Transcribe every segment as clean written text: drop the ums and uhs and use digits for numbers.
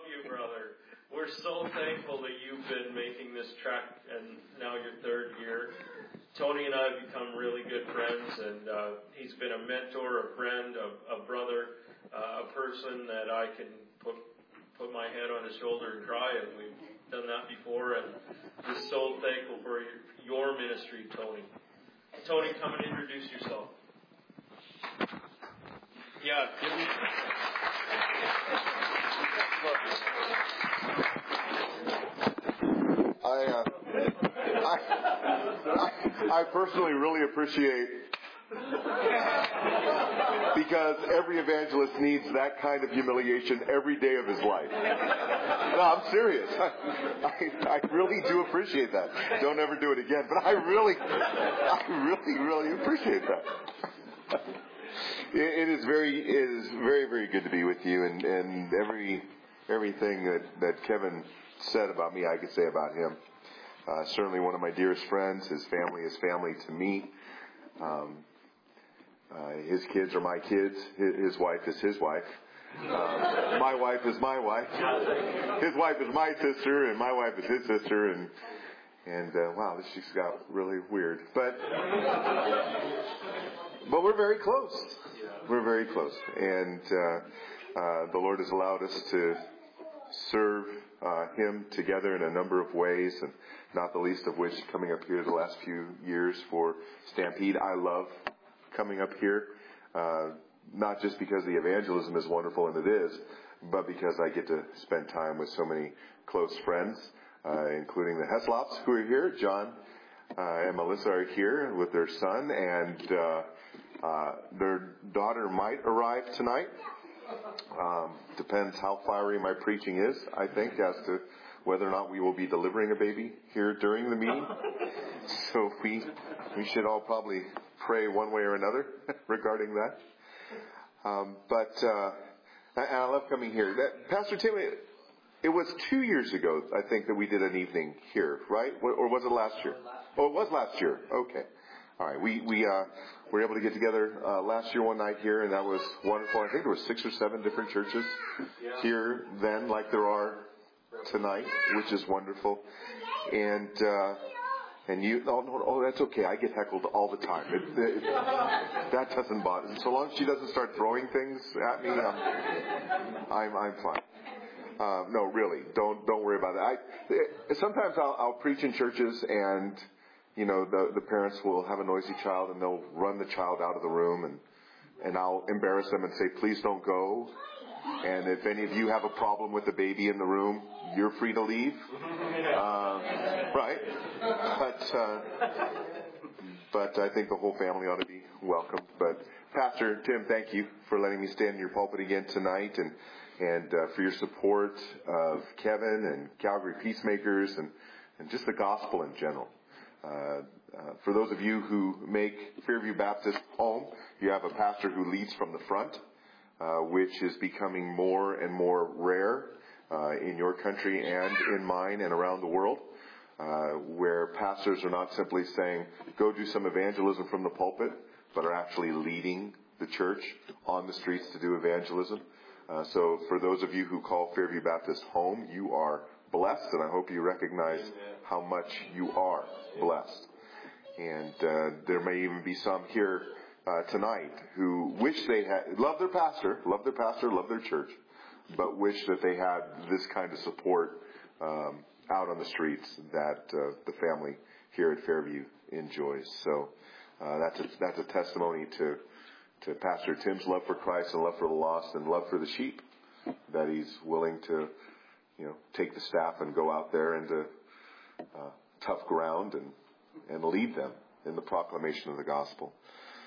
love you, brother. We're so thankful that you've been making this trek, and now your third year. Tony and I have become really good friends, and he's been a mentor, a friend, a brother, a person that I can put my head on his shoulder and cry, and we've done that before, and just so thankful for your ministry, Tony. Tony, come and introduce yourself. Yeah, give me... I personally really appreciate, because every evangelist needs that kind of humiliation every day of his life. No, I'm serious. I really do appreciate that. Don't ever do it again, but I really appreciate that. It is very, very good to be with you, and everything that Kevin said about me, I could say about him. Certainly one of my dearest friends. His family is family to me. His kids are my kids. His wife is his wife. My wife is my wife. His wife is my sister, and my wife is his sister. And wow, this just got really weird. But we're very close. We're very close, and the Lord has allowed us to serve Him together in a number of ways, and not the least of which coming up here the last few years for Stampede. I love coming up here, not just because the evangelism is wonderful, and it is, but because I get to spend time with so many close friends, including the Heslops who are here. John and Melissa are here with their son, and their daughter might arrive tonight. Depends how fiery my preaching is, I think, as to whether or not we will be delivering a baby here during the meeting. So we should all probably pray one way or another regarding that. But I love coming here. Pastor Tim, it was 2 years ago, I think, that we did an evening here, right? Or was it last year? Oh, it was last year. Okay. All right. We were able to get together last year one night here, and that was wonderful. I think there were 6 or 7 different churches here then, like there are tonight, which is wonderful. And you, oh, that's okay. I get heckled all the time. That doesn't bother me. So long as she doesn't start throwing things at me, I'm fine. No, really, don't worry about it. Sometimes I'll preach in churches, and the parents will have a noisy child, and they'll run the child out of the room, and I'll embarrass them and say, please don't go. And if any of you have a problem with the baby in the room, you're free to leave. Right? But I think the whole family ought to be welcomed. But Pastor Tim, thank you for letting me stand in your pulpit again tonight, and for your support of Kevin and Calgary Peacemakers and just the gospel in general. For those of you who make Fairview Baptist home, you have a pastor who leads from the front, which is becoming more and more rare in your country and in mine and around the world, where pastors are not simply saying, go do some evangelism from the pulpit, but are actually leading the church on the streets to do evangelism. So for those of you who call Fairview Baptist home, you are blessed, and I hope you recognize how much you are blessed. And there may even be some here tonight who wish they had love their pastor, love their church, but wish that they had this kind of support out on the streets that the family here at Fairview enjoys. So that's a testimony to Pastor Tim's love for Christ and love for the lost and love for the sheep, that he's willing to take the staff and go out there into tough ground and lead them in the proclamation of the gospel.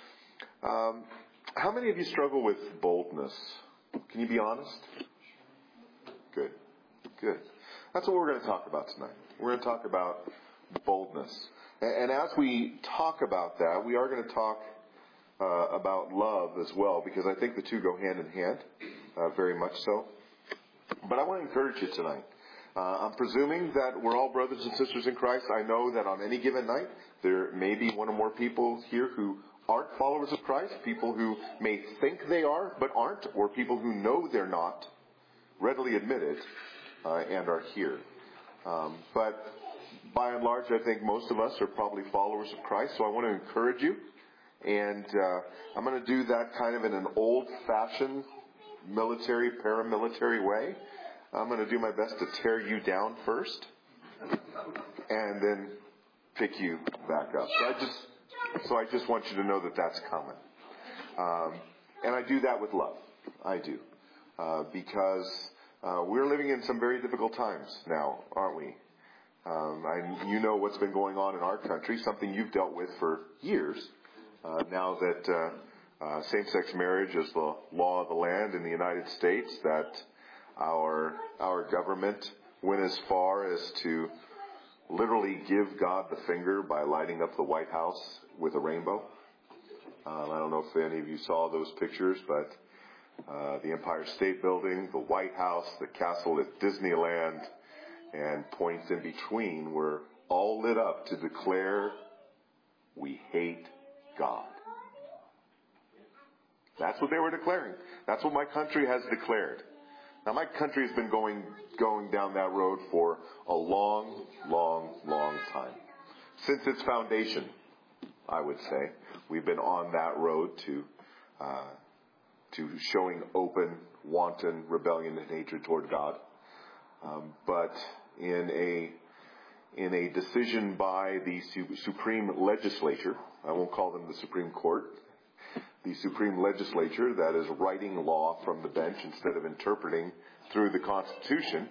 How many of you struggle with boldness? Can you be honest? Good. That's what we're going to talk about tonight. We're going to talk about boldness. And as we talk about that, we are going to talk about love as well, because I think the two go hand in hand, very much so. But I want to encourage you tonight. I'm presuming that we're all brothers and sisters in Christ. I know that on any given night, there may be one or more people here who aren't followers of Christ, people who may think they are but aren't, or people who know they're not readily admit it and are here. But by and large, I think most of us are probably followers of Christ, so I want to encourage you. And I'm going to do that kind of in an old-fashioned military, paramilitary way. I'm going to do my best to tear you down first and then pick you back up. So I just want you to know that that's coming. And I do that with love. I do. Because we're living in some very difficult times now, aren't we? You know what's been going on in our country, something you've dealt with for years. Now that same-sex marriage is the law of the land in the United States, that our government went as far as to literally give God the finger by lighting up the White House with a rainbow. I don't know if any of you saw those pictures, but the Empire State Building, the White House, the castle at Disneyland, and points in between were all lit up to declare, we hate God. That's what they were declaring. That's what my country has declared. Now, my country has been going down that road for a long, long, long time. Since its foundation, I would say, we've been on that road to showing open, wanton rebellion and hatred toward God. But in a decision by the Supreme Legislature, I won't call them the Supreme Court, the Supreme Legislature that is writing law from the bench instead of interpreting through the Constitution,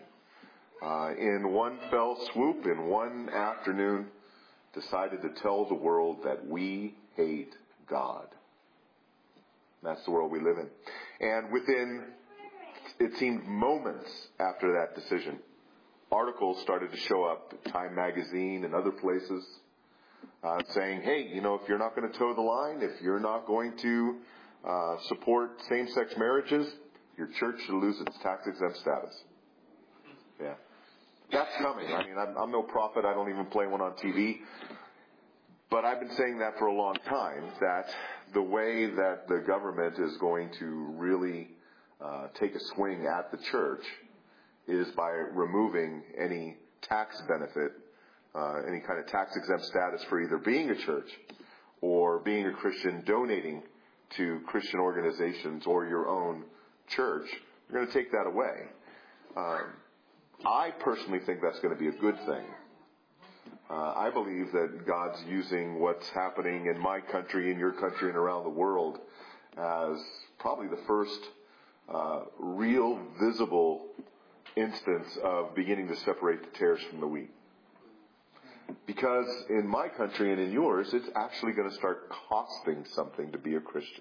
in one fell swoop, in one afternoon, decided to tell the world that we hate God. That's the world we live in. And within, it seemed moments after that decision, articles started to show up, Time Magazine and other places, saying, hey, if you're not going to toe the line, if you're not going to support same-sex marriages, your church should lose its tax-exempt status. Yeah. That's coming. I mean, I'm no prophet. I don't even play one on TV. But I've been saying that for a long time, that the way that the government is going to really take a swing at the church is by removing any tax benefit, any kind of tax-exempt status for either being a church or being a Christian, donating to Christian organizations or your own church. You're going to take that away. I personally think that's going to be a good thing. I believe that God's using what's happening in my country, in your country, and around the world as probably the first real visible instance of beginning to separate the tares from the wheat. Because in my country and in yours, it's actually going to start costing something to be a Christian.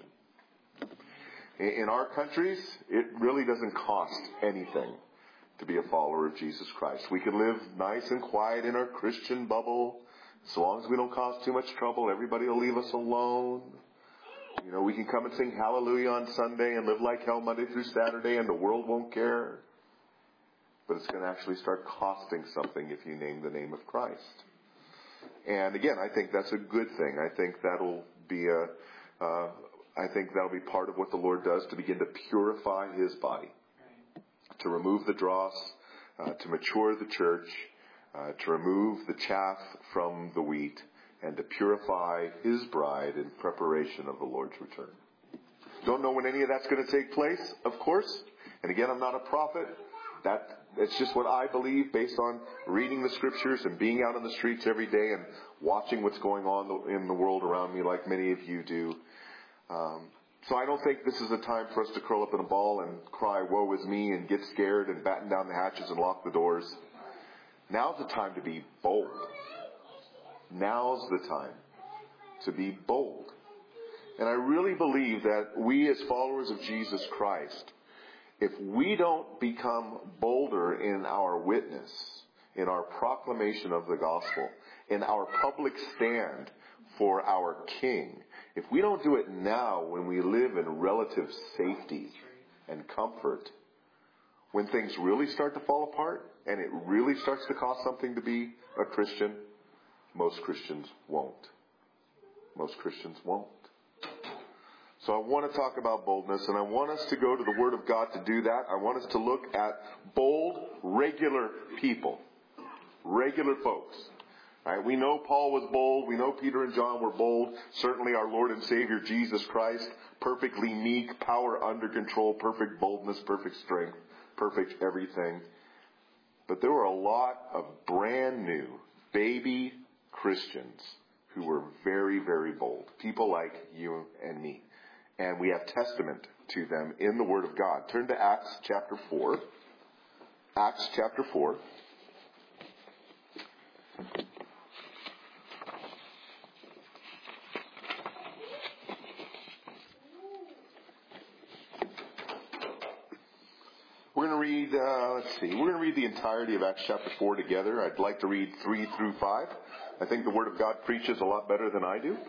In our countries, it really doesn't cost anything to be a follower of Jesus Christ. We can live nice and quiet in our Christian bubble. So long as we don't cause too much trouble, everybody will leave us alone. We can come and sing hallelujah on Sunday and live like hell Monday through Saturday, and the world won't care. But it's going to actually start costing something if you name the name of Christ. And again, I think that's a good thing. I think that'll be part of what the Lord does to begin to purify His body, to remove the dross, to mature the church, to remove the chaff from the wheat, and to purify His bride in preparation of the Lord's return. Don't know when any of that's going to take place, of course. And again, I'm not a prophet. It's just what I believe based on reading the scriptures and being out on the streets every day and watching what's going on in the world around me like many of you do. So I don't think this is a time for us to curl up in a ball and cry, woe is me, and get scared and batten down the hatches and lock the doors. Now's the time to be bold. Now's the time to be bold. And I really believe that we as followers of Jesus Christ, if we don't become bolder in our witness, in our proclamation of the gospel, in our public stand for our King, if we don't do it now when we live in relative safety and comfort, when things really start to fall apart and it really starts to cost something to be a Christian, most Christians won't. Most Christians won't. So I want to talk about boldness, and I want us to go to the Word of God to do that. I want us to look at bold, regular people. Regular folks. Right? We know Paul was bold. We know Peter and John were bold. Certainly our Lord and Savior, Jesus Christ, perfectly meek, power under control, perfect boldness, perfect strength, perfect everything. But there were a lot of brand new baby Christians who were very, very bold. People like you and me. And we have testament to them in the Word of God. Turn to Acts chapter 4. Acts chapter 4. We're going to read, we're going to read the entirety of Acts chapter 4 together. I'd like to read 3 through 5. I think the Word of God preaches a lot better than I do.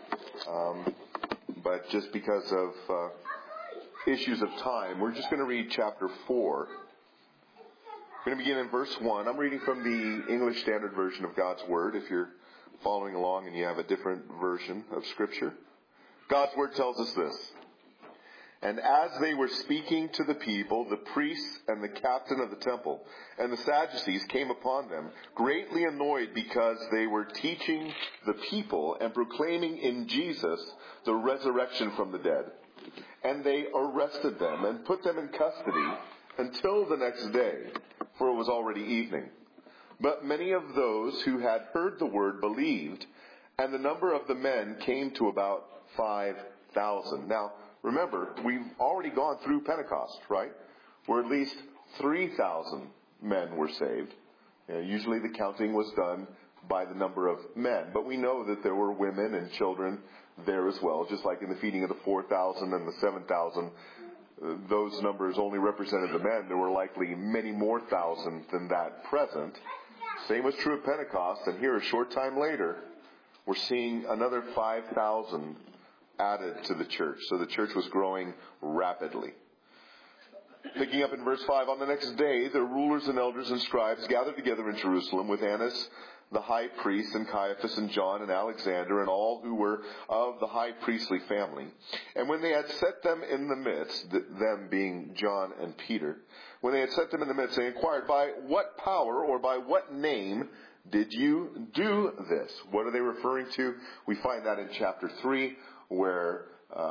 But just because of issues of time, we're just going to read chapter 4. We're going to begin in verse 1. I'm reading from the English Standard Version of God's Word, if you're following along and you have a different version of Scripture. God's Word tells us this. And as they were speaking to the people, the priests and the captain of the temple and the Sadducees came upon them, greatly annoyed because they were teaching the people and proclaiming in Jesus the resurrection from the dead. And they arrested them and put them in custody until the next day, for it was already evening. But many of those who had heard the word believed, and the number of the men came to about 5,000. Now, remember, we've already gone through Pentecost, right? Where at least 3,000 men were saved. Usually the counting was done by the number of men. But we know that there were women and children there as well. Just like in the feeding of the 4,000 and the 7,000, those numbers only represented the men. There were likely many more thousand than that present. Same was true of Pentecost. And here, a short time later, we're seeing another 5,000 added to the church. So the church was growing rapidly. Picking up in verse 5, on the next day, the rulers and elders and scribes gathered together in Jerusalem with Annas, the high priest, and Caiaphas and John and Alexander and all who were of the high priestly family. And when they had set them in the midst, them being John and Peter, when they had set them in the midst, they inquired, by what power or by what name did you do this? What are they referring to? We find that in chapter 3, where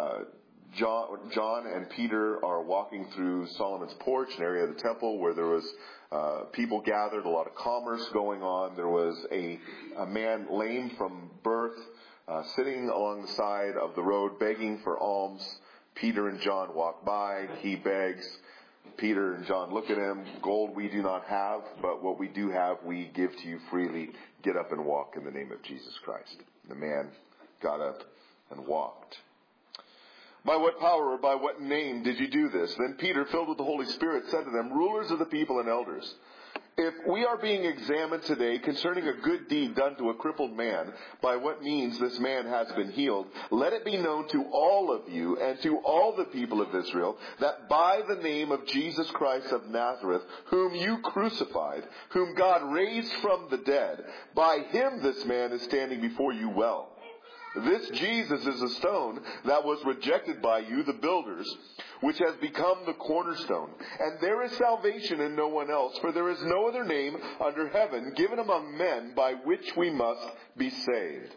John and Peter are walking through Solomon's porch, an area of the temple where there was people gathered, a lot of commerce going on. There was a man lame from birth sitting along the side of the road begging for alms. Peter and John walk by. He begs. Peter and John look at him. Gold we do not have, but what we do have we give to you freely. Get up and walk in the name of Jesus Christ. The man got up and walked. By what power or by what name did you do this? Then Peter, filled with the Holy Spirit, said to them, rulers of the people and elders, if we are being examined today concerning a good deed done to a crippled man, by what means this man has been healed, let it be known to all of you and to all the people of Israel that by the name of Jesus Christ of Nazareth, whom you crucified, whom God raised from the dead, by him this man is standing before you well. This Jesus is a stone that was rejected by you, the builders, which has become the cornerstone. And there is salvation in no one else, for there is no other name under heaven given among men by which we must be saved.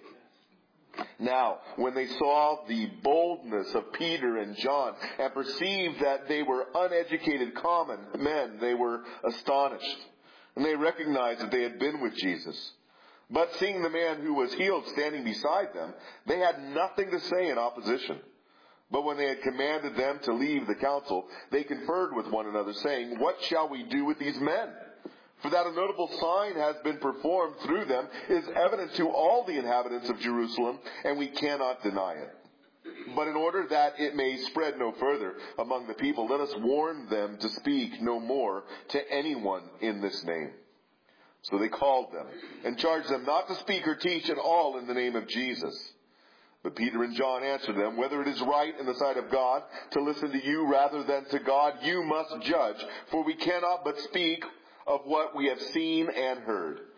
Now, when they saw the boldness of Peter and John and perceived that they were uneducated common men, they were astonished. And they recognized that they had been with Jesus. But seeing the man who was healed standing beside them, they had nothing to say in opposition. But when they had commanded them to leave the council, they conferred with one another, saying, what shall we do with these men? For that a notable sign has been performed through them is evident to all the inhabitants of Jerusalem, and we cannot deny it. But in order that it may spread no further among the people, let us warn them to speak no more to anyone in this name. So they called them and charged them not to speak or teach at all in the name of Jesus. But Peter and John answered them, whether it is right in the sight of God to listen to you rather than to God, you must judge, for we cannot but speak of what we have seen and heard.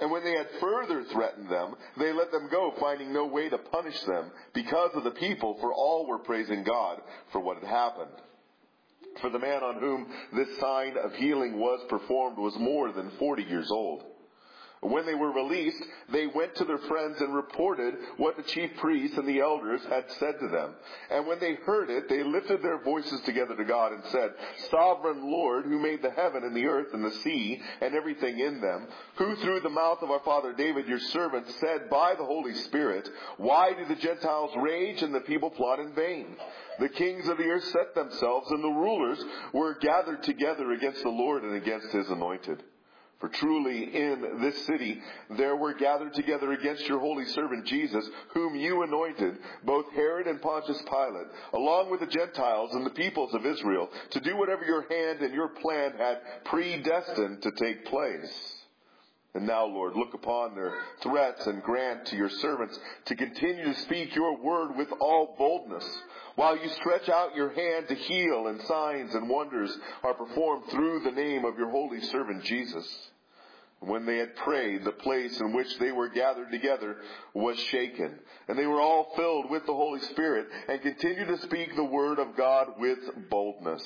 And when they had further threatened them, they let them go, finding no way to punish them because of the people, for all were praising God for what had happened. For the man on whom this sign of healing was performed was more than 40 years old. When they were released, they went to their friends and reported what the chief priests and the elders had said to them. And when they heard it, they lifted their voices together to God and said, Sovereign Lord, who made the heaven and the earth and the sea and everything in them, who through the mouth of our father David, your servant, said by the Holy Spirit, why do the Gentiles rage and the people plot in vain? The kings of the earth set themselves, and the rulers were gathered together against the Lord and against his anointed. For truly in this city there were gathered together against your holy servant Jesus, whom you anointed, both Herod and Pontius Pilate, along with the Gentiles and the peoples of Israel, to do whatever your hand and your plan had predestined to take place. And now, Lord, look upon their threats and grant to your servants to continue to speak your word with all boldness, while you stretch out your hand to heal, and signs and wonders are performed through the name of your holy servant Jesus. When they had prayed, the place in which they were gathered together was shaken, and they were all filled with the Holy Spirit, and continued to speak the word of God with boldness.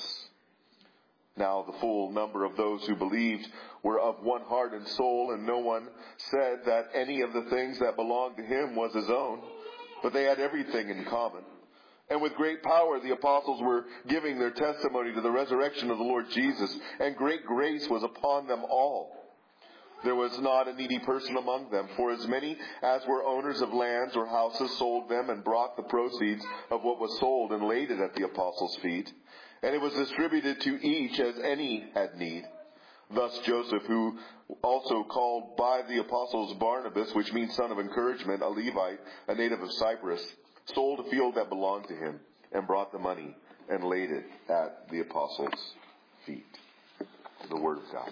Now the full number of those who believed were of one heart and soul, and no one said that any of the things that belonged to him was his own, but they had everything in common. And with great power the apostles were giving their testimony to the resurrection of the Lord Jesus, and great grace was upon them all. There was not a needy person among them, for as many as were owners of lands or houses sold them and brought the proceeds of what was sold and laid it at the apostles' feet. And it was distributed to each as any had need. Thus Joseph, who also called by the apostles Barnabas, which means son of encouragement, a Levite, a native of Cyprus, sold a field that belonged to him and brought the money and laid it at the apostles' feet. The word of God.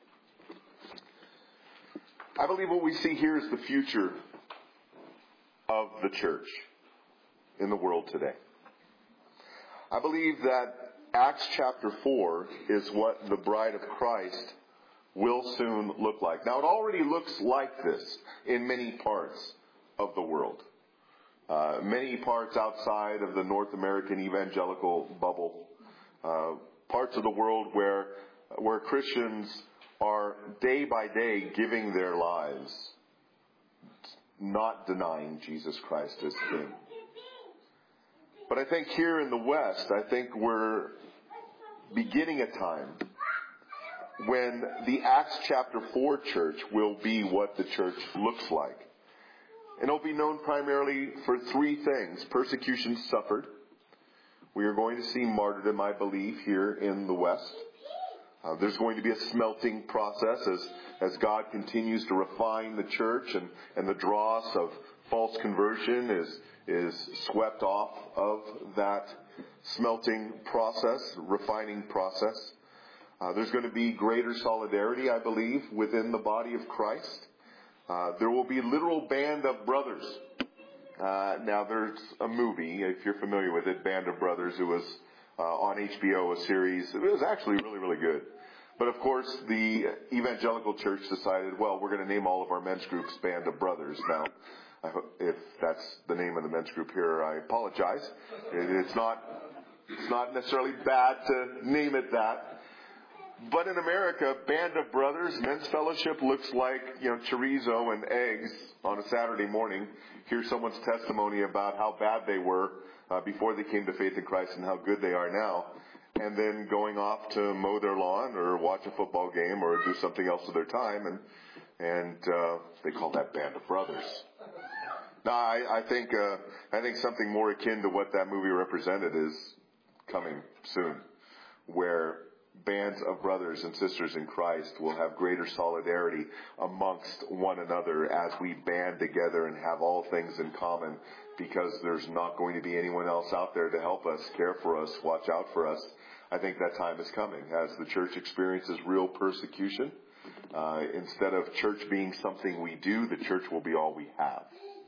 I believe what we see here is the future of the church in the world today. I believe that Acts chapter 4 is what the bride of Christ will soon look like. Now, it already looks like this in many parts of the world. Many parts outside of the North American evangelical bubble. Parts of the world where Christians are day by day giving their lives, not denying Jesus Christ as King. But I think here in the West, I think we're beginning a time when the Acts chapter 4 church will be what the church looks like. And it'll be known primarily for three things. Persecution suffered. We are going to see martyrdom, I believe, here in the West. There's going to be a smelting process as God continues to refine the church, and the dross of false conversion is swept off of that smelting process, refining process. There's going to be greater solidarity, I believe, within the body of Christ. There will be a literal band of brothers. Now there's a movie, if you're familiar with it, Band of Brothers. It was on HBO, a series. It was actually really, really good. But of course, the evangelical church decided, well, we're going to name all of our men's groups Band of Brothers. Now, if that's the name of the men's group here, I apologize. It's not necessarily bad to name it that. But in America, Band of Brothers, men's fellowship looks like, chorizo and eggs on a Saturday morning. Hear someone's testimony about how bad they were before they came to faith in Christ and how good they are now. And then going off to mow their lawn or watch a football game or do something else with their time. And they call that Band of Brothers. Now, I think something more akin to what that movie represented is coming soon, where bands of brothers and sisters in Christ will have greater solidarity amongst one another as we band together and have all things in common, because there's not going to be anyone else out there to help us, care for us, watch out for us. I think that time is coming as the church experiences real persecution. Instead of church being something we do, the church will be all we have.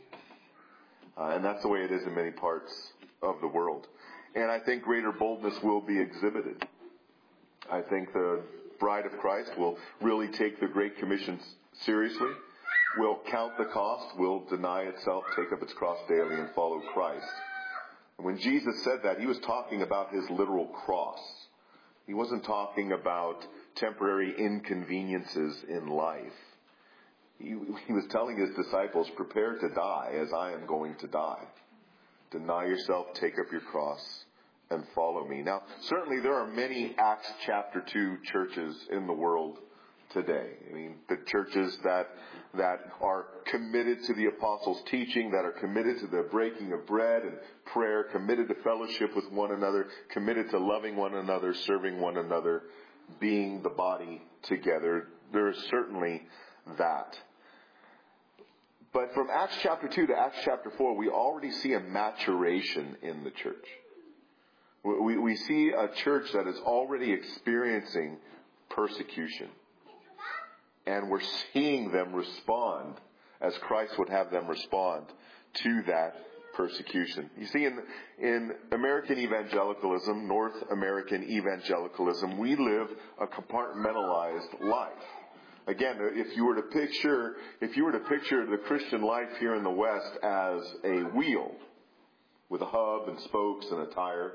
And that's the way it is in many parts of the world. And I think greater boldness will be exhibited. I think the bride of Christ will really take the Great Commission seriously. will count the cost, will deny itself, take up its cross daily, and follow Christ. And when Jesus said that, he was talking about his literal cross. He wasn't talking about temporary inconveniences in life. He was telling his disciples, prepare to die as I am going to die. Deny yourself, take up your cross, and follow me. Now, certainly there are many Acts chapter 2 churches in the world today. I mean, the churches that are committed to the apostles' teaching, that are committed to the breaking of bread and prayer, committed to fellowship with one another, committed to loving one another, serving one another, being the body together. There is certainly that. But from Acts chapter 2 to Acts chapter 4, we already see a maturation in the church. We see a church that is already experiencing persecution. And we're seeing them respond as Christ would have them respond to that persecution. You see, in American evangelicalism, North American evangelicalism, we live a compartmentalized life. Again, if you were to picture the Christian life here in the West as a wheel with a hub and spokes and a tire,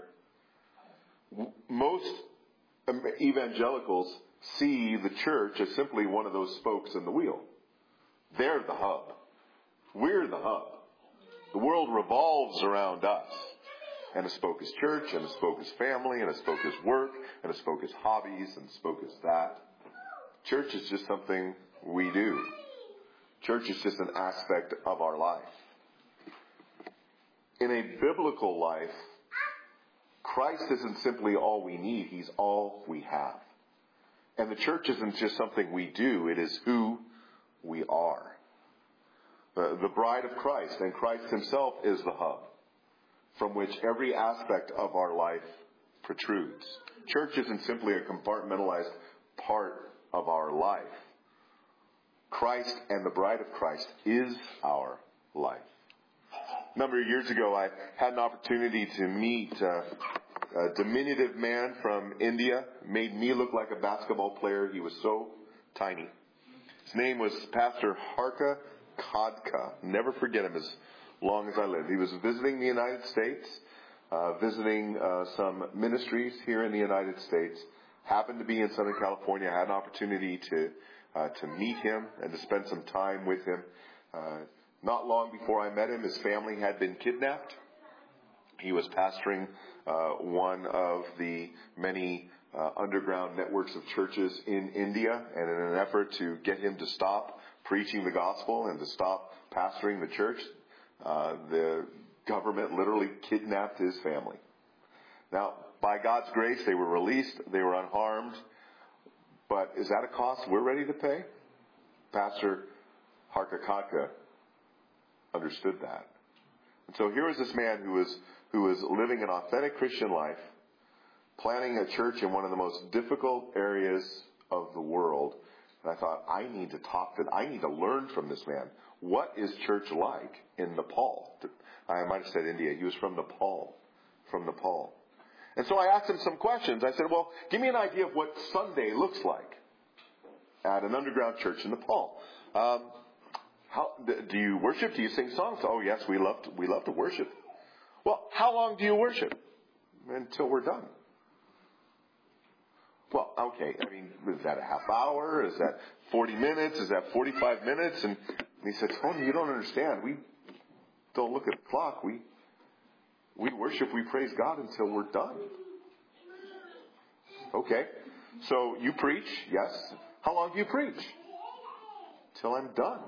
most evangelicals see the church as simply one of those spokes in the wheel. They're the hub. We're the hub. The world revolves around us. And a spoke is church, and a spoke is family, and a spoke is work, and a spoke is hobbies, and a spoke is that. Church is just something we do. Church is just an aspect of our life. In a biblical life, Christ isn't simply all we need. He's all we have. And the church isn't just something we do. It is who we are. The bride of Christ, and Christ himself is the hub from which every aspect of our life protrudes. Church isn't simply a compartmentalized part of our life. Christ and the bride of Christ is our life. A number of years ago, I had an opportunity to meet a diminutive man from India. Made me look like a basketball player. He was so tiny. His name was Pastor Harka Khadka. Never forget him as long as I live. He was visiting the United States, visiting some ministries here in the United States. Happened to be in Southern California. I had an opportunity to meet him and to spend some time with him. Not long before I met him, his family had been kidnapped. He was pastoring one of the many underground networks of churches in India, and in an effort to get him to stop preaching the gospel and to stop pastoring the church, the government literally kidnapped his family. Now, by God's grace, they were released. They were unharmed. But is that a cost we're ready to pay? Pastor Harka Khadka understood that. And so here was this man who was living an authentic Christian life, planning a church in one of the most difficult areas of the world. And I thought, I need to learn from this man. What is church like in Nepal? I might have said India. He was from Nepal. And so I asked him some questions. I said, well, give me an idea of what Sunday looks like at an underground church in Nepal. How do you worship? Do you sing songs? Oh, yes, we love to worship. Well, how long do you worship? Until we're done. Well, okay, I mean, is that a half hour? Is that 40 minutes? Is that 45 minutes? And he said, Tony, you don't understand. We don't look at the clock. We worship, we praise God until we're done. Okay, so you preach, yes. How long do you preach? Till I'm done.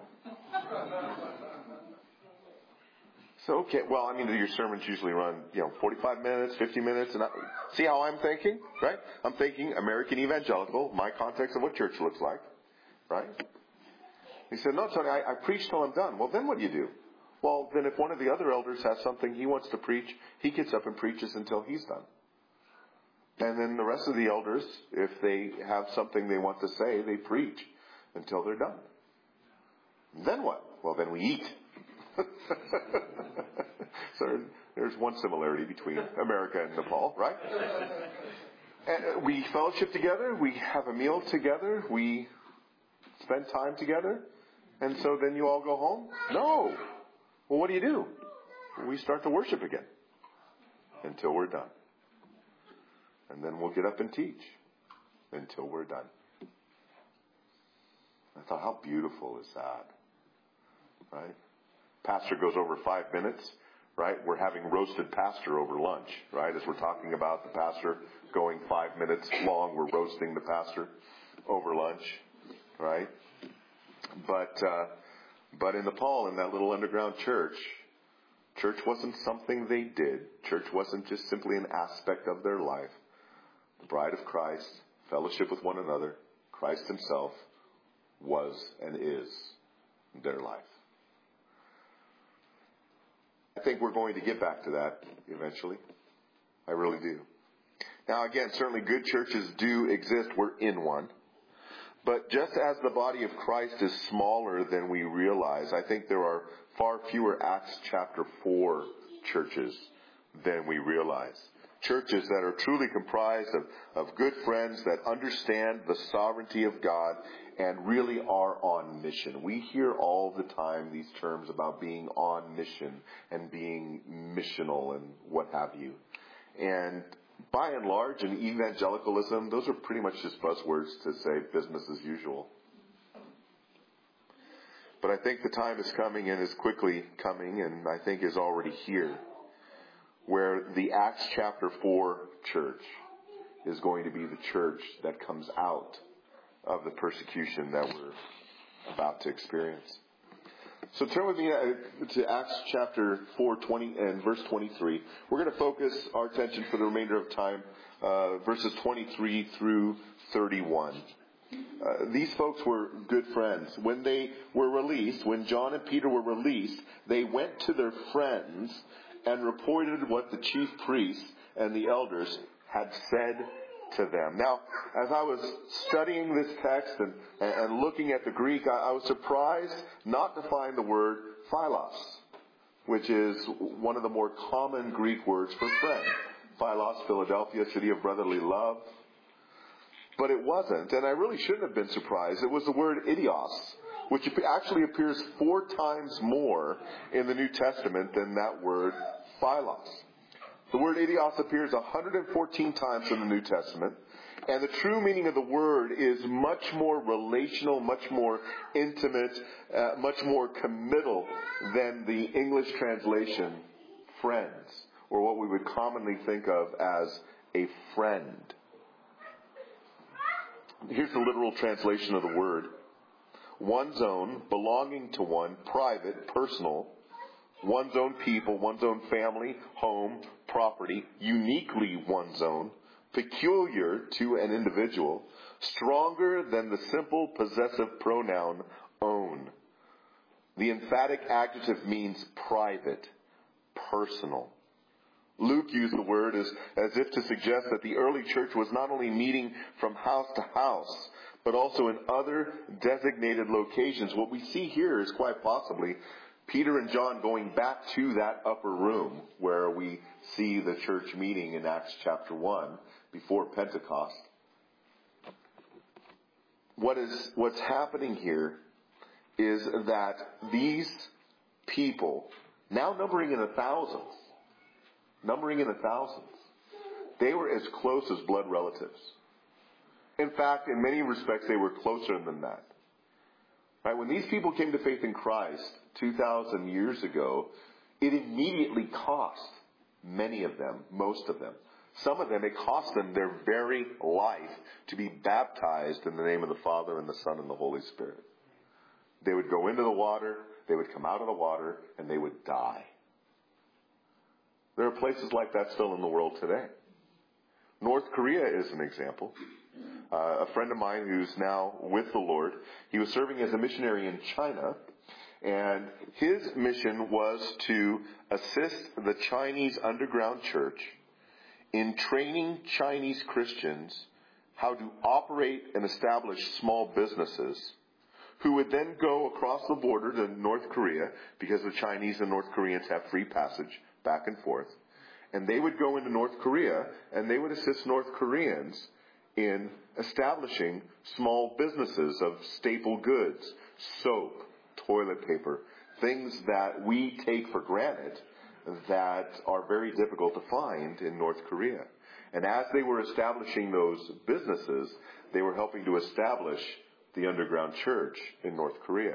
So, okay, well, I mean, your sermons usually run, 45 minutes, 50 minutes. And see how I'm thinking, right? I'm thinking American evangelical, my context of what church looks like, right? He said, no, Tony, I preach till I'm done. Well, then what do you do? Well, then if one of the other elders has something he wants to preach, he gets up and preaches until he's done. And then the rest of the elders, if they have something they want to say, they preach until they're done. Then what? Well, then we eat. So there's one similarity between America and Nepal, right? And we fellowship together. We have a meal together. We spend time together. And so then you all go home? No. Well, what do? We start to worship again until we're done. And then we'll get up and teach until we're done. I thought, how beautiful is that? Right? Pastor goes over 5 minutes, right? We're having roasted pastor over lunch, right? As we're talking about the pastor going 5 minutes long, we're roasting the pastor over lunch, right? But in Nepal, in that little underground church wasn't something they did. Church wasn't just simply an aspect of their life. The bride of Christ, fellowship with one another, Christ himself was and is their life. I think we're going to get back to that eventually. I really do. Now again, certainly good churches do exist. We're in one. But just as the body of Christ is smaller than we realize, I think there are far fewer Acts chapter 4 churches than we realize. Churches that are truly comprised of good friends that understand the sovereignty of God and really are on mission. We hear all the time these terms about being on mission and being missional and what have you. And by and large, in evangelicalism, those are pretty much just buzzwords to say business as usual. But I think the time is coming and is quickly coming, and I think is already here, where the Acts chapter 4 church is going to be the church that comes out of the persecution that we're about to experience. So turn with me to Acts chapter 4, and verse 23. We're going to focus our attention for the remainder of time, verses 23 through 31. These folks were good friends. When they were released, when John and Peter were released, they went to their friends and reported what the chief priests and the elders had said to them. Now, as I was studying this text and looking at the Greek, I was surprised not to find the word philos, which is one of the more common Greek words for friend. Philos, Philadelphia, city of brotherly love. But it wasn't, and I really shouldn't have been surprised. It was the word idios, which actually appears 4 times more in the New Testament than that word philos. The word idios appears 114 times in the New Testament, and the true meaning of the word is much more relational, much more intimate, much more committal than the English translation friends, or what we would commonly think of as a friend. Here's the literal translation of the word. One's own, belonging to one, private, personal, one's own people, one's own family, home, property, uniquely one's own, peculiar to an individual, stronger than the simple possessive pronoun own. The emphatic adjective means private, personal. Luke used the word as if to suggest that the early church was not only meeting from house to house, but also in other designated locations. What we see here is quite possibly Peter and John going back to that upper room where we see the church meeting in Acts chapter 1 before Pentecost. What's happening here is that these people, now numbering in the thousands, they were as close as blood relatives. In fact, in many respects, they were closer than that. Right? When these people came to faith in Christ 2,000 years ago, it immediately cost many of them, most of them. Some of them, it cost them their very life to be baptized in the name of the Father and the Son and the Holy Spirit. They would go into the water, they would come out of the water, and they would die. There are places like that still in the world today. North Korea is an example. A friend of mine who's now with the Lord, he was serving as a missionary in China, and his mission was to assist the Chinese underground church in training Chinese Christians how to operate and establish small businesses, who would then go across the border to North Korea, because the Chinese and North Koreans have free passage back and forth. And they would go into North Korea, and they would assist North Koreans in establishing small businesses of staple goods, soap, toilet paper, things that we take for granted that are very difficult to find in North Korea. And as they were establishing those businesses, they were helping to establish the underground church in North Korea.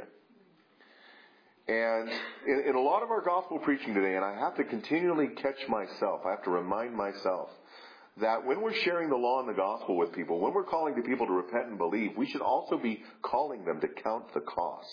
And in a lot of our gospel preaching today, and I have to continually catch myself, I have to remind myself that when we're sharing the law and the gospel with people, when we're calling to people to repent and believe, we should also be calling them to count the cost.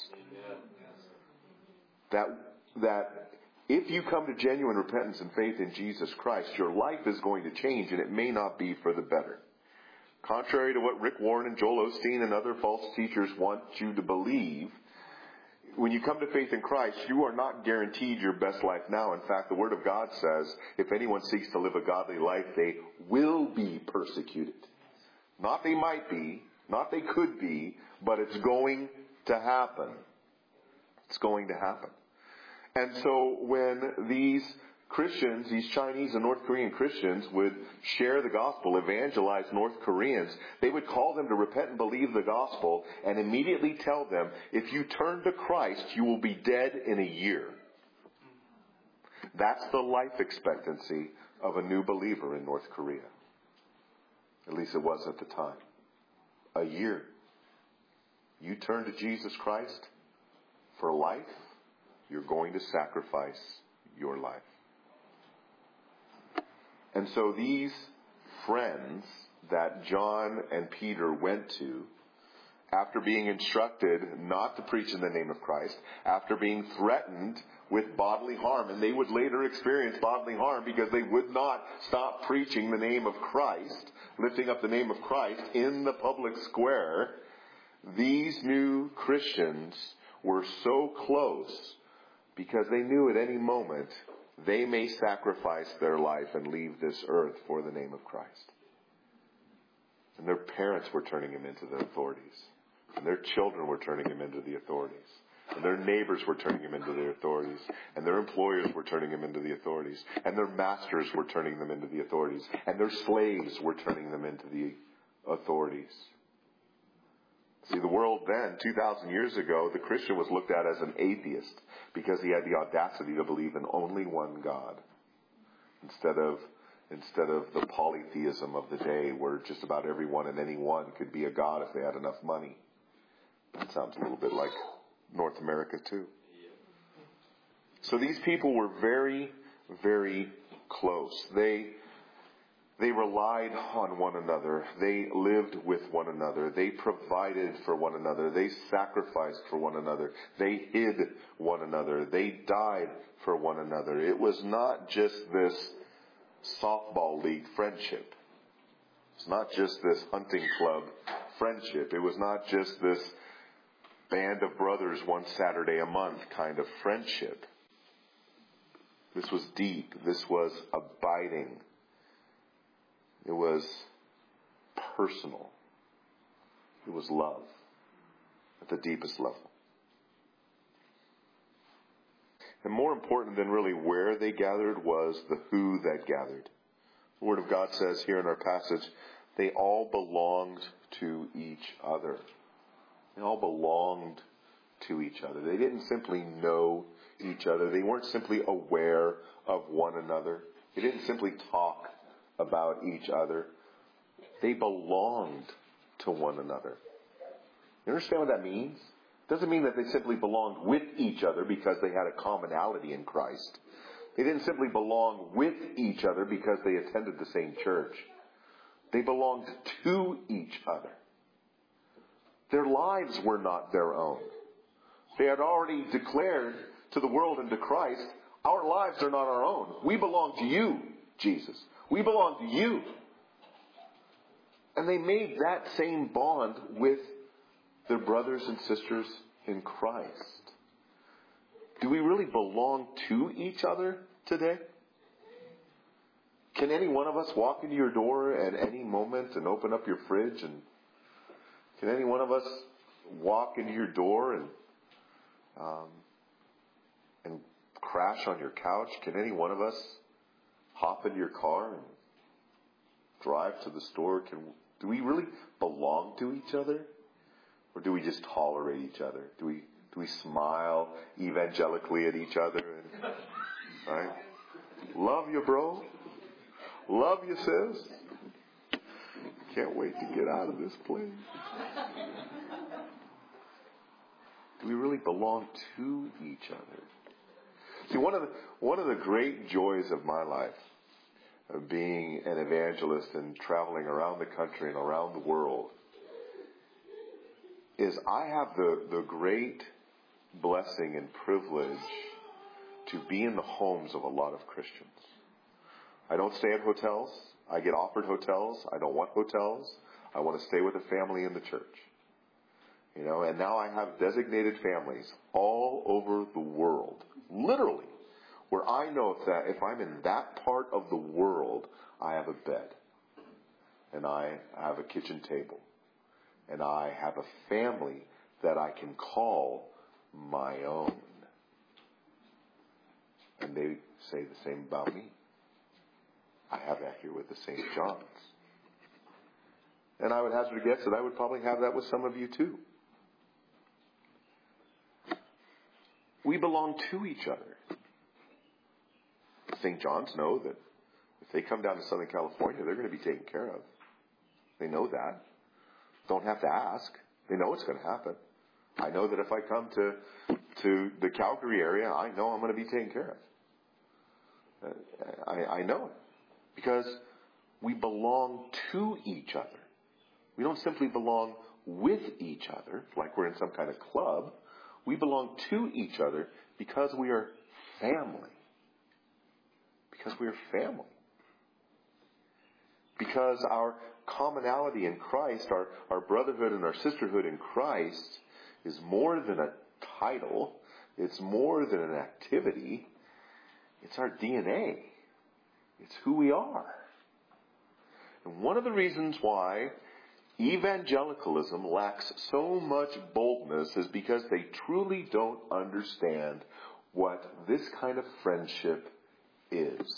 That if you come to genuine repentance and faith in Jesus Christ, your life is going to change, and it may not be for the better. Contrary to what Rick Warren and Joel Osteen and other false teachers want you to believe, when you come to faith in Christ, you are not guaranteed your best life now. In fact, the Word of God says, if anyone seeks to live a godly life, they will be persecuted. Not they might be, not they could be, but it's going to happen. It's going to happen. And so when these Christians, these Chinese and North Korean Christians would share the gospel, evangelize North Koreans, they would call them to repent and believe the gospel and immediately tell them, if you turn to Christ, you will be dead in a year. That's the life expectancy of a new believer in North Korea. At least it was at the time. A year. You turn to Jesus Christ for life, you're going to sacrifice your life. And so these friends that John and Peter went to, after being instructed not to preach in the name of Christ, after being threatened with bodily harm, and they would later experience bodily harm because they would not stop preaching the name of Christ, lifting up the name of Christ in the public square, these new Christians were so close because they knew at any moment they may sacrifice their life and leave this earth for the name of Christ. And their parents were turning him into the authorities. And their children were turning him into the authorities. And their neighbors were turning him into the authorities. And their employers were turning him into the authorities. And their masters were turning them into the authorities. And their slaves were turning them into the authorities. See, the world then, 2,000 years ago, the Christian was looked at as an atheist because he had the audacity to believe in only one God. Instead of the polytheism of the day where just about everyone and anyone could be a god if they had enough money. That sounds a little bit like North America too. So these people were very, very close. They relied on one another. They lived with one another. They provided for one another. They sacrificed for one another. They hid one another. They died for one another. It was not just this softball league friendship. It's not just this hunting club friendship. It was not just this band of brothers one Saturday a month kind of friendship. This was deep. This was abiding. It was personal. It was love at the deepest level. And more important than really where they gathered was the who that gathered. The Word of God says here in our passage, they all belonged to each other. They all belonged to each other. They didn't simply know each other. They weren't simply aware of one another. They didn't simply talk about each other. They belonged to one another. You understand what that means? It doesn't mean that they simply belonged with each other because they had a commonality in Christ. They didn't simply belong with each other because they attended the same church. They belonged to each other. Their lives were not their own. They had already declared to the world and to Christ, our lives are not our own. We belong to you, Jesus. We belong to you. And they made that same bond with their brothers and sisters in Christ. Do we really belong to each other today? Can any one of us walk into your door at any moment and open up your fridge? And can any one of us walk into your door and crash on your couch? Can any one of us hop into your car and drive to the store? Do we really belong to each other? Or do we just tolerate each other? Do we Do we smile evangelically at each other? Right? Love you, bro. Love you, sis. Can't wait to get out of this place. Do we really belong to each other? See, one of the great joys of my life, of being an evangelist and traveling around the country and around the world, is I have the great blessing and privilege to be in the homes of a lot of Christians. I don't stay at hotels. I get offered hotels. I don't want hotels. I want to stay with a family in the church. You know, and now I have designated families all over the world, literally, where I know that if I'm in that part of the world, I have a bed, and I have a kitchen table, and I have a family that I can call my own. And they say the same about me. I have that here with the St. John's. And I would hazard a guess that I would probably have that with some of you too. We belong to each other. St. John's know that if they come down to Southern California, they're going to be taken care of. They know that. Don't have to ask. They know it's going to happen. I know that if I come to the Calgary area, I know I'm going to be taken care of. I know it. Because we belong to each other. We don't simply belong with each other, like we're in some kind of club. We belong to each other because we are family. Because we are family. Because our commonality in Christ, our brotherhood and our sisterhood in Christ, is more than a title. It's more than an activity. It's our DNA. It's who we are. And one of the reasons why evangelicalism lacks so much boldness is because they truly don't understand what this kind of friendship is.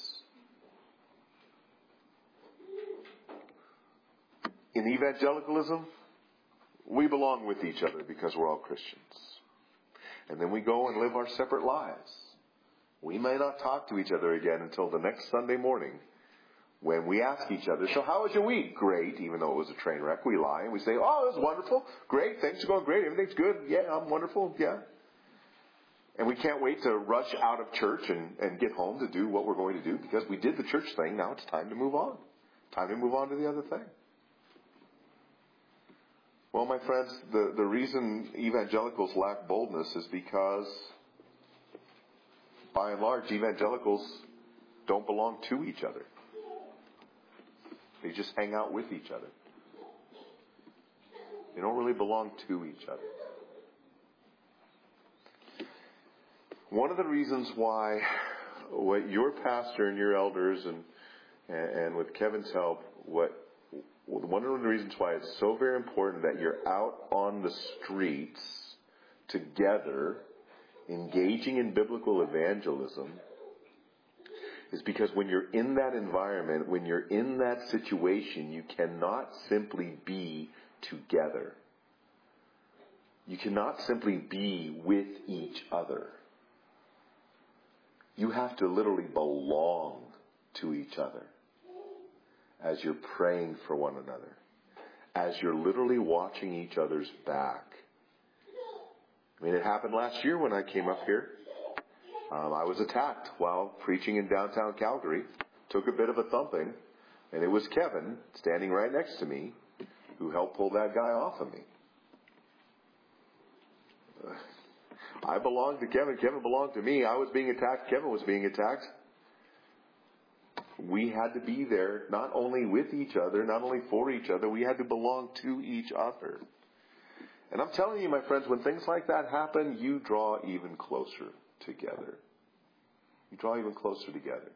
In evangelicalism, we belong with each other because we're all Christians. And then we go and live our separate lives. We may not talk to each other again until the next Sunday morning when we ask each other, so how was your week? Great, even though it was a train wreck. We lie and we say, oh, it was wonderful. Great, things are going great. Everything's good. Yeah, I'm wonderful. Yeah. And we can't wait to rush out of church and get home to do what we're going to do because we did the church thing. Now it's time to move on. Time to move on to the other thing. Well, my friends, the reason evangelicals lack boldness is because, by and large, evangelicals don't belong to each other. They just hang out with each other. They don't really belong to each other. One of the reasons why what your pastor and your elders and with Kevin's help, one of the reasons why it's so very important that you're out on the streets together, engaging in biblical evangelism, is because when you're in that environment, when you're in that situation, you cannot simply be together. You cannot simply be with each other. You have to literally belong to each other as you're praying for one another, as you're literally watching each other's back. I mean, it happened last year when I came up here. I was attacked while preaching in downtown Calgary, took a bit of a thumping, and it was Kevin standing right next to me who helped pull that guy off of me. I belonged to Kevin. Kevin belonged to me. I was being attacked. Kevin was being attacked. We had to be there not only with each other, not only for each other, we had to belong to each other. And I'm telling you, my friends, when things like that happen, you draw even closer together. You draw even closer together.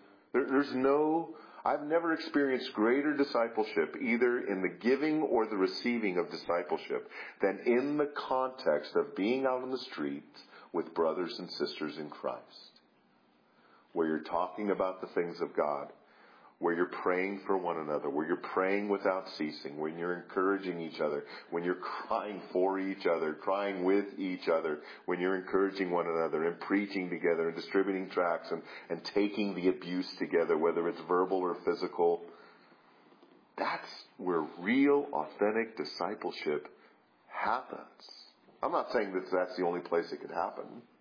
I've never experienced greater discipleship, either in the giving or the receiving of discipleship, than in the context of being out on the streets with brothers and sisters in Christ, where you're talking about the things of God, where you're praying for one another, where you're praying without ceasing, when you're encouraging each other, when you're crying for each other, crying with each other, when you're encouraging one another and preaching together and distributing tracts and taking the abuse together, whether it's verbal or physical. That's where real, authentic discipleship happens. I'm not saying that that's the only place it could happen,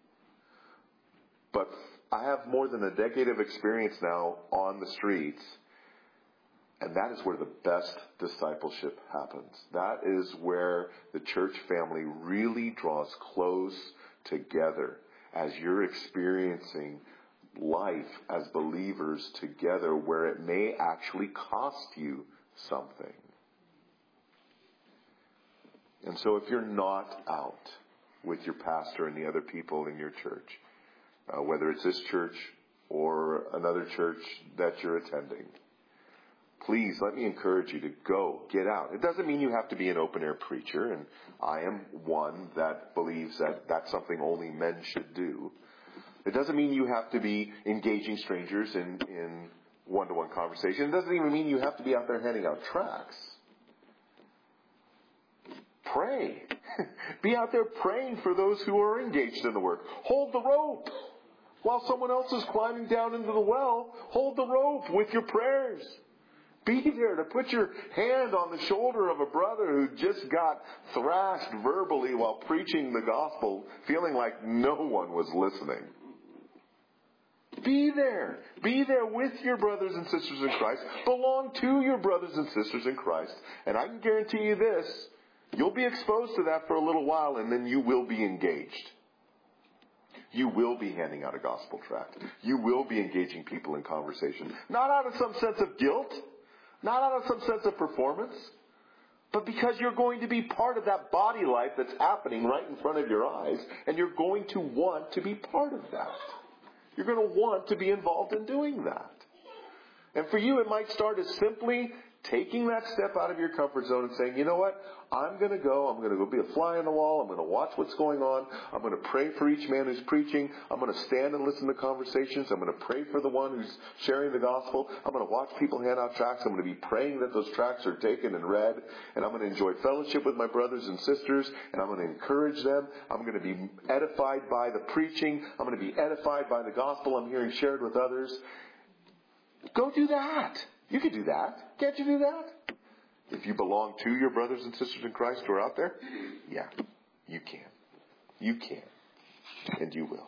but I have more than a decade of experience now on the streets, and that is where the best discipleship happens. That is where the church family really draws close together as you're experiencing life as believers together, where it may actually cost you something. And so if you're not out with your pastor and the other people in your church, whether it's this church or another church that you're attending, please let me encourage you to go, get out. It doesn't mean you have to be an open-air preacher, and I am one that believes that that's something only men should do. It doesn't mean you have to be engaging strangers in one-to-one conversation. It doesn't even mean you have to be out there handing out tracts. Pray. Be out there praying for those who are engaged in the work. Hold the rope. While someone else is climbing down into the well, hold the rope with your prayers. Be there to put your hand on the shoulder of a brother who just got thrashed verbally while preaching the gospel, feeling like no one was listening. Be there. Be there with your brothers and sisters in Christ. Belong to your brothers and sisters in Christ. And I can guarantee you this, you'll be exposed to that for a little while, and then you will be engaged. You will be handing out a gospel tract. You will be engaging people in conversation. Not out of some sense of guilt. Not out of some sense of performance. But because you're going to be part of that body life that's happening right in front of your eyes. And you're going to want to be part of that. You're going to want to be involved in doing that. And for you, it might start as simply taking that step out of your comfort zone and saying, you know what? I'm going to go be a fly on the wall. I'm going to watch what's going on. I'm going to pray for each man who's preaching. I'm going to stand and listen to conversations. I'm going to pray for the one who's sharing the gospel. I'm going to watch people hand out tracts. I'm going to be praying that those tracts are taken and read. And I'm going to enjoy fellowship with my brothers and sisters. And I'm going to encourage them. I'm going to be edified by the preaching. I'm going to be edified by the gospel I'm hearing shared with others. Go do that. You can do that. Can't you do that? If you belong to your brothers and sisters in Christ who are out there, yeah, you can. You can. And you will.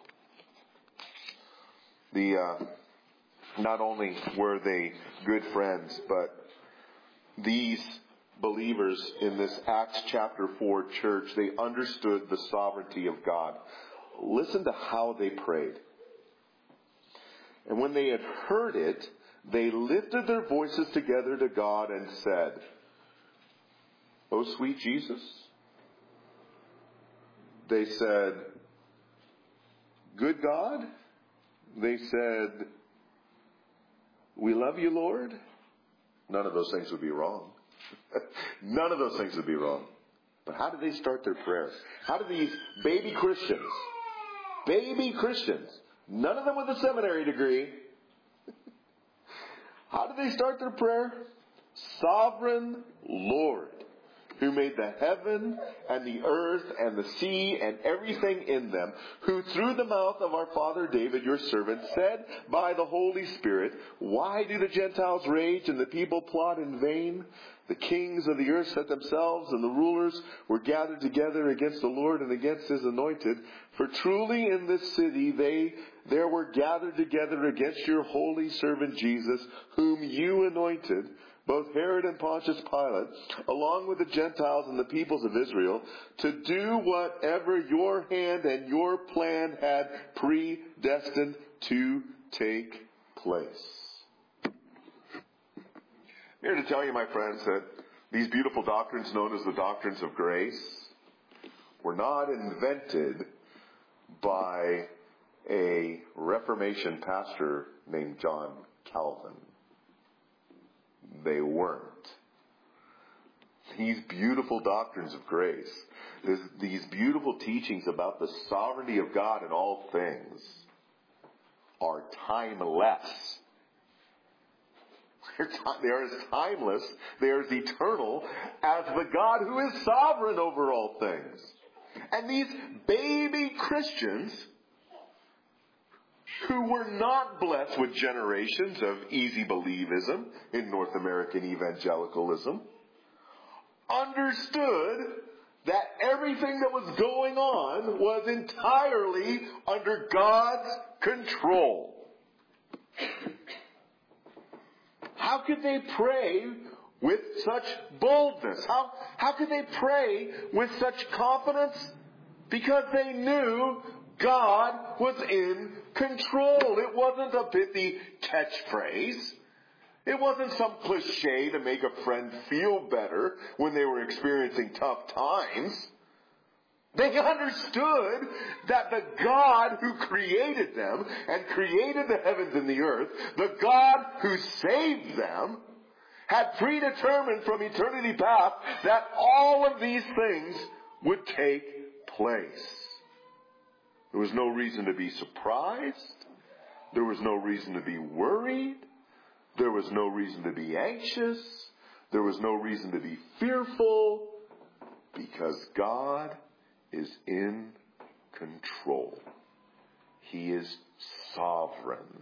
Not only were they good friends, but these believers in this Acts chapter 4 church, they understood the sovereignty of God. Listen to how they prayed. And when they had heard it, they lifted their voices together to God and said, "O sweet Jesus." They said, "Good God." They said, "We love you, Lord." None of those things would be wrong. None of those things would be wrong. But how did they start their prayer? How did these baby Christians, none of them with a seminary degree, how did they start their prayer? Sovereign Lord, who made the heaven and the earth and the sea and everything in them, who through the mouth of our father David, your servant, said by the Holy Spirit, "Why do the Gentiles rage and the people plot in vain? The kings of the earth set themselves, and the rulers were gathered together against the Lord and against his anointed. For truly in this city there were gathered together against your holy servant Jesus, whom you anointed, both Herod and Pontius Pilate, along with the Gentiles and the peoples of Israel, to do whatever your hand and your plan had predestined to take place." I'm here to tell you, my friends, that these beautiful doctrines known as the doctrines of grace were not invented by a Reformation pastor named John Calvin. They weren't. These beautiful doctrines of grace, these beautiful teachings about the sovereignty of God in all things, are timeless. They are as timeless, they are as eternal as the God who is sovereign over all things. And these baby Christians, who were not blessed with generations of easy believism in North American evangelicalism, understood that everything that was going on was entirely under God's control. How could they pray with such boldness? How could they pray with such confidence? Because they knew God was in control. It wasn't a pithy catchphrase. It wasn't some cliche to make a friend feel better when they were experiencing tough times. They understood that the God who created them and created the heavens and the earth, the God who saved them, had predetermined from eternity past that all of these things would take place. There was no reason to be surprised. There was no reason to be worried. There was no reason to be anxious. There was no reason to be fearful, because God is in control. He is sovereign.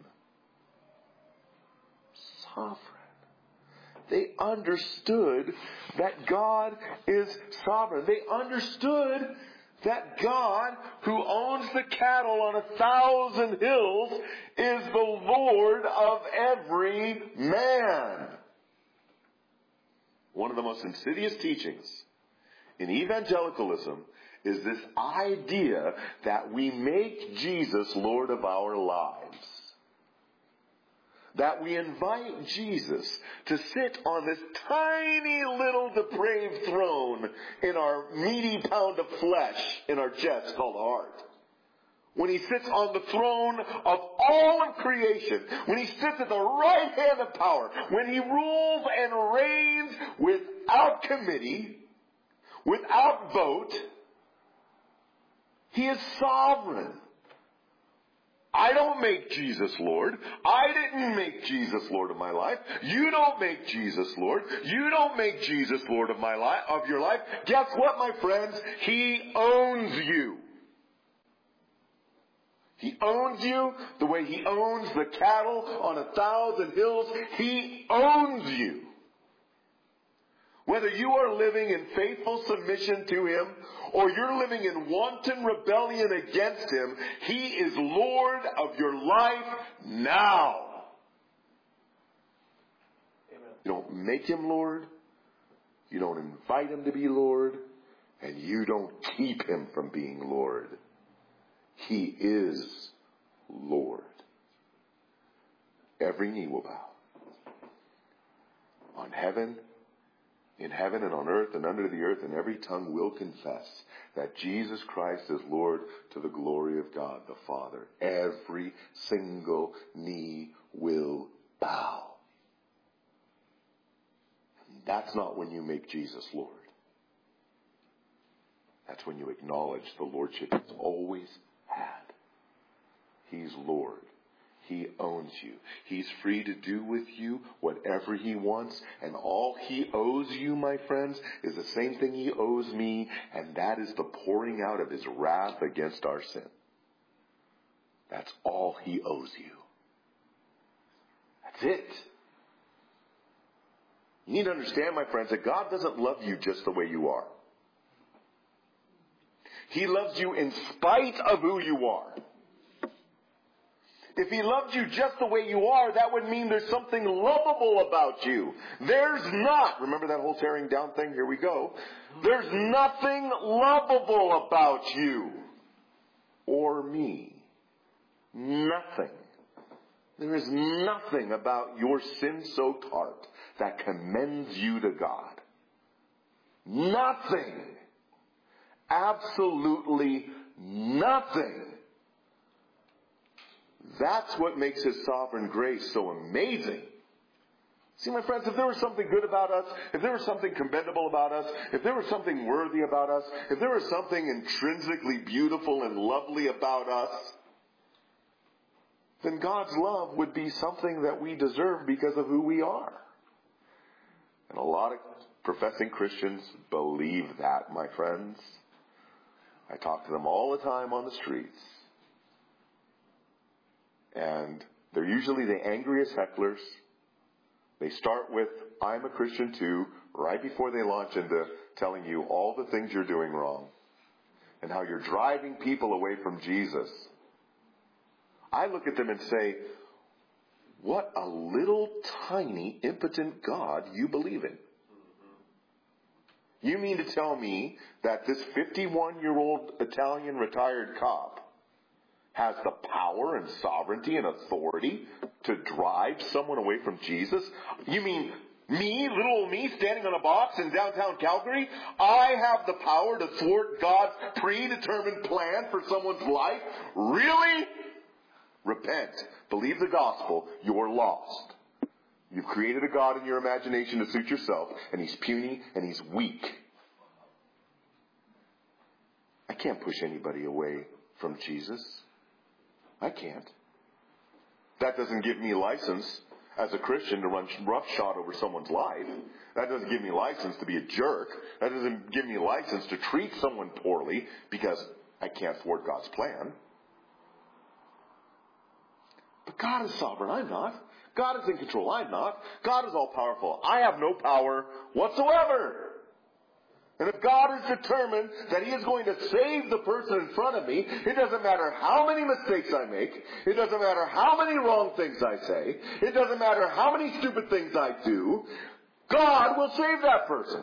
Sovereign. They understood that God is sovereign. They understood that God, who owns the cattle on 1,000 hills, is the Lord of every man. One of the most insidious teachings in evangelicalism is this idea that we make Jesus Lord of our lives. That we invite Jesus to sit on this tiny little depraved throne in our meaty pound of flesh in our chest called heart. When he sits on the throne of all of creation, when he sits at the right hand of power, when he rules and reigns without committee, without vote, he is sovereign. I don't make Jesus Lord. I didn't make Jesus Lord of my life. You don't make Jesus Lord. You don't make Jesus Lord of my life, of your life. Guess what, my friends? He owns you. He owns you the way he owns the cattle on 1,000 hills. He owns you. Whether you are living in faithful submission to him or you're living in wanton rebellion against him, he is Lord of your life now. Amen. You don't make him Lord. You don't invite him to be Lord. And you don't keep him from being Lord. He is Lord. Every knee will bow. On heaven, in heaven and on earth and under the earth, and every tongue will confess that Jesus Christ is Lord, to the glory of God the Father. Every single knee will bow. That's not when you make Jesus Lord. That's when you acknowledge the lordship he's always had. He's Lord. He owns you. He's free to do with you whatever he wants. And all he owes you, my friends, is the same thing he owes me. And that is the pouring out of his wrath against our sin. That's all he owes you. That's it. You need to understand, my friends, that God doesn't love you just the way you are. He loves you in spite of who you are. If he loved you just the way you are, that would mean there's something lovable about you. There's not. Remember that whole tearing down thing? Here we go. There's nothing lovable about you or me. Nothing. There is nothing about your sin-soaked heart that commends you to God. Nothing. Absolutely nothing. That's what makes his sovereign grace so amazing. See, my friends, if there was something good about us, if there was something commendable about us, if there was something worthy about us, if there was something intrinsically beautiful and lovely about us, then God's love would be something that we deserve because of who we are. And a lot of professing Christians believe that, my friends. I talk to them all the time on the streets. And they're usually the angriest hecklers. They start with, I'm a Christian too, right before they launch into telling you all the things you're doing wrong and how you're driving people away from Jesus. I look at them and say, what a little tiny impotent God you believe in. You mean to tell me that this 51-year-old Italian retired cop has the power and sovereignty and authority to drive someone away from Jesus? You mean me, little old me, standing on a box in downtown Calgary? I have the power to thwart God's predetermined plan for someone's life? Really? Repent. Believe the gospel. You're lost. You've created a God in your imagination to suit yourself, and he's puny and he's weak. I can't push anybody away from Jesus. I can't. That doesn't give me license as a Christian to run roughshod over someone's life. That doesn't give me license to be a jerk. That doesn't give me license to treat someone poorly because I can't thwart God's plan. But God is sovereign. I'm not. God is in control. I'm not. God is all powerful. I have no power whatsoever. And if God is determined that he is going to save the person in front of me, it doesn't matter how many mistakes I make. It doesn't matter how many wrong things I say. It doesn't matter how many stupid things I do. God will save that person.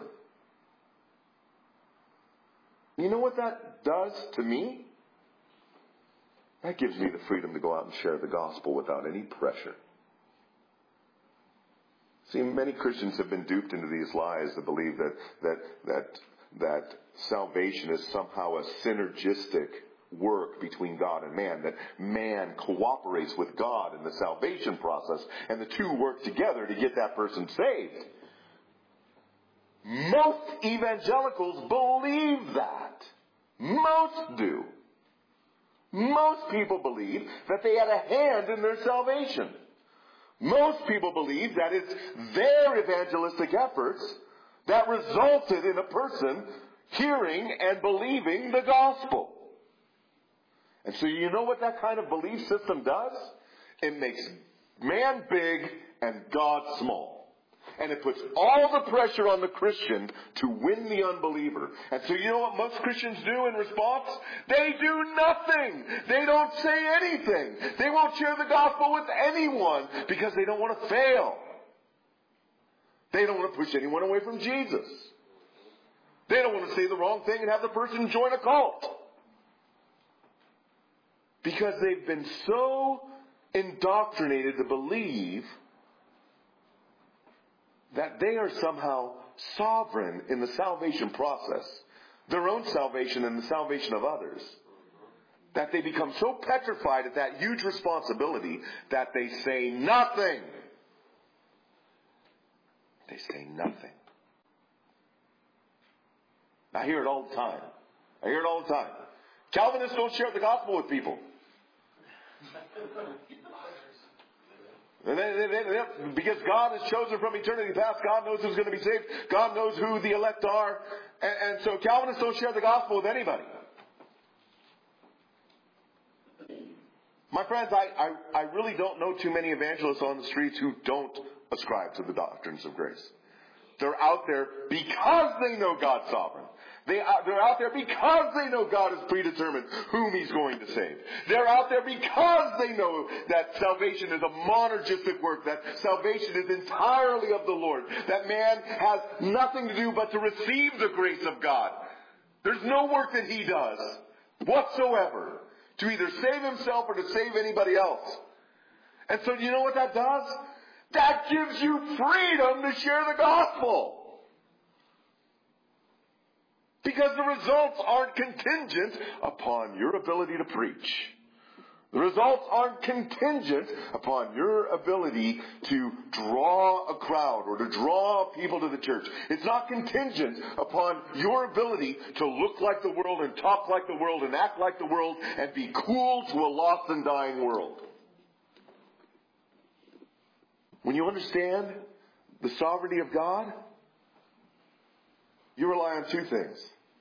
You know what that does to me? That gives me the freedom to go out and share the gospel without any pressure. See, many Christians have been duped into these lies that believe that salvation is somehow a synergistic work between God and man, that man cooperates with God in the salvation process, and the two work together to get that person saved. Most evangelicals believe that. Most do. Most people believe that they had a hand in their salvation. Most people believe that it's their evangelistic efforts that resulted in a person hearing and believing the gospel. And so you know what that kind of belief system does? It makes man big and God small. And it puts all the pressure on the Christian to win the unbeliever. And so you know what most Christians do in response? They do nothing. They don't say anything. They won't share the gospel with anyone because they don't want to fail. They don't want to push anyone away from Jesus. They don't want to say the wrong thing and have the person join a cult. Because they've been so indoctrinated to believe that they are somehow sovereign in the salvation process, their own salvation and the salvation of others, that they become so petrified at that huge responsibility that they say nothing. They say nothing. I hear it all the time. Calvinists don't share the gospel with people. Because God has chosen from eternity past, God knows who's going to be saved. God knows who the elect are. And so Calvinists don't share the gospel with anybody. My friends, I really don't know too many evangelists on the streets who don't ascribe to the doctrines of grace. They're out there because they know God's sovereign. They're out there because they know God has predetermined whom he's going to save. They're out there because they know that salvation is a monergistic work, that salvation is entirely of the Lord, that man has nothing to do but to receive the grace of God. There's no work that he does whatsoever to either save himself or to save anybody else. And so you know what that does? That gives you freedom to share the gospel. Because the results aren't contingent upon your ability to preach. The results aren't contingent upon your ability to draw a crowd or to draw people to the church. It's not contingent upon your ability to look like the world and talk like the world and act like the world and be cool to a lost and dying world. When you understand the sovereignty of God, You rely on two things.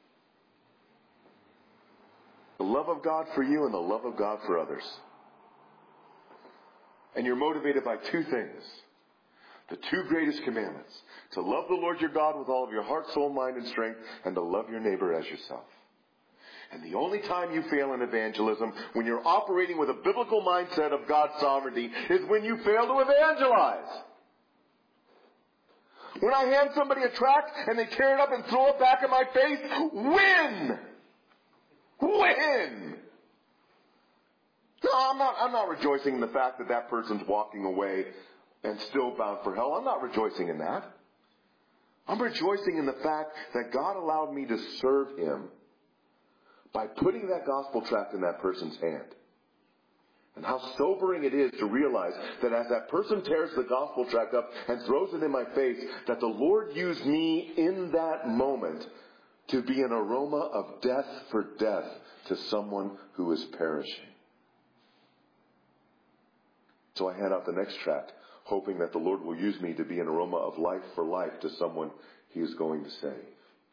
The love of God for you and the love of God for others. And you're motivated by two things. The two greatest commandments. To love the Lord your God with all of your heart, soul, mind, and strength, and to love your neighbor as yourself. And the only time you fail in evangelism, when you're operating with a biblical mindset of God's sovereignty, is when you fail to evangelize. When I hand somebody a tract and they tear it up and throw it back in my face, win! Win! No, I'm not rejoicing in the fact that that person's walking away and still bound for hell. I'm not rejoicing in that. I'm rejoicing in the fact that God allowed me to serve Him by putting that gospel tract in that person's hand. And how sobering it is to realize that as that person tears the gospel tract up and throws it in my face, that the Lord used me in that moment to be an aroma of death for death to someone who is perishing. So I hand out the next tract, hoping that the Lord will use me to be an aroma of life for life to someone He is going to save.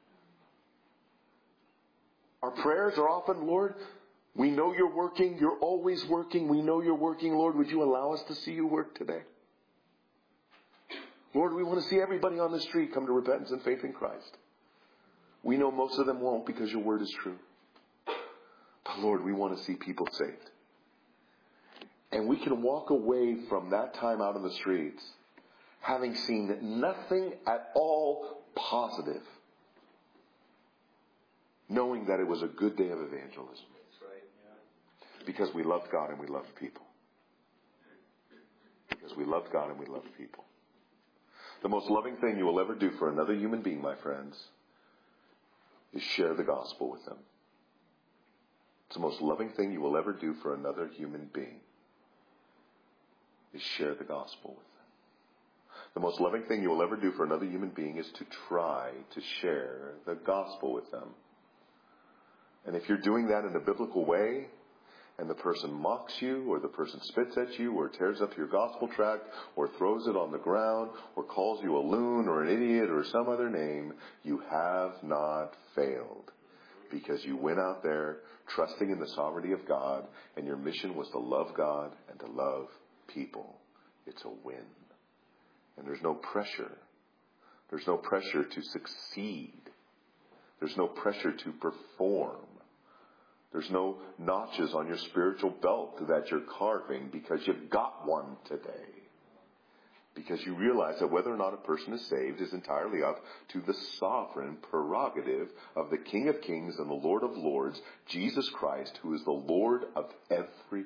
Our prayers are often, Lord, we know you're working. You're always working. We know you're working. Lord, would you allow us to see you work today? Lord, we want to see everybody on the street come to repentance and faith in Christ. We know most of them won't because your word is true. But Lord, we want to see people saved. And we can walk away from that time out in the streets having seen nothing at all positive, knowing that it was a good day of evangelism. That's right, yeah. Because we loved God and we loved people. Because we loved God and we loved people. The most loving thing you will ever do for another human being, my friends, is share the gospel with them. It's the most loving thing you will ever do for another human being, is share the gospel with them. The most loving thing you will ever do for another human being is to try to share the gospel with them. And if you're doing that in a biblical way, and the person mocks you, or the person spits at you, or tears up your gospel tract, or throws it on the ground, or calls you a loon, or an idiot, or some other name, you have not failed. Because you went out there trusting in the sovereignty of God, and your mission was to love God and to love people. It's a win. And there's no pressure. There's no pressure to succeed. There's no pressure to perform. There's no notches on your spiritual belt that you're carving because you've got one today. Because you realize that whether or not a person is saved is entirely up to the sovereign prerogative of the King of Kings and the Lord of Lords, Jesus Christ, who is the Lord of every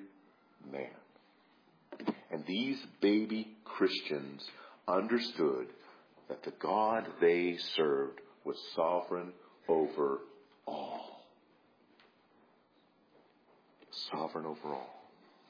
man. And these baby Christians understood that the God they served was sovereign over all. Sovereign over all.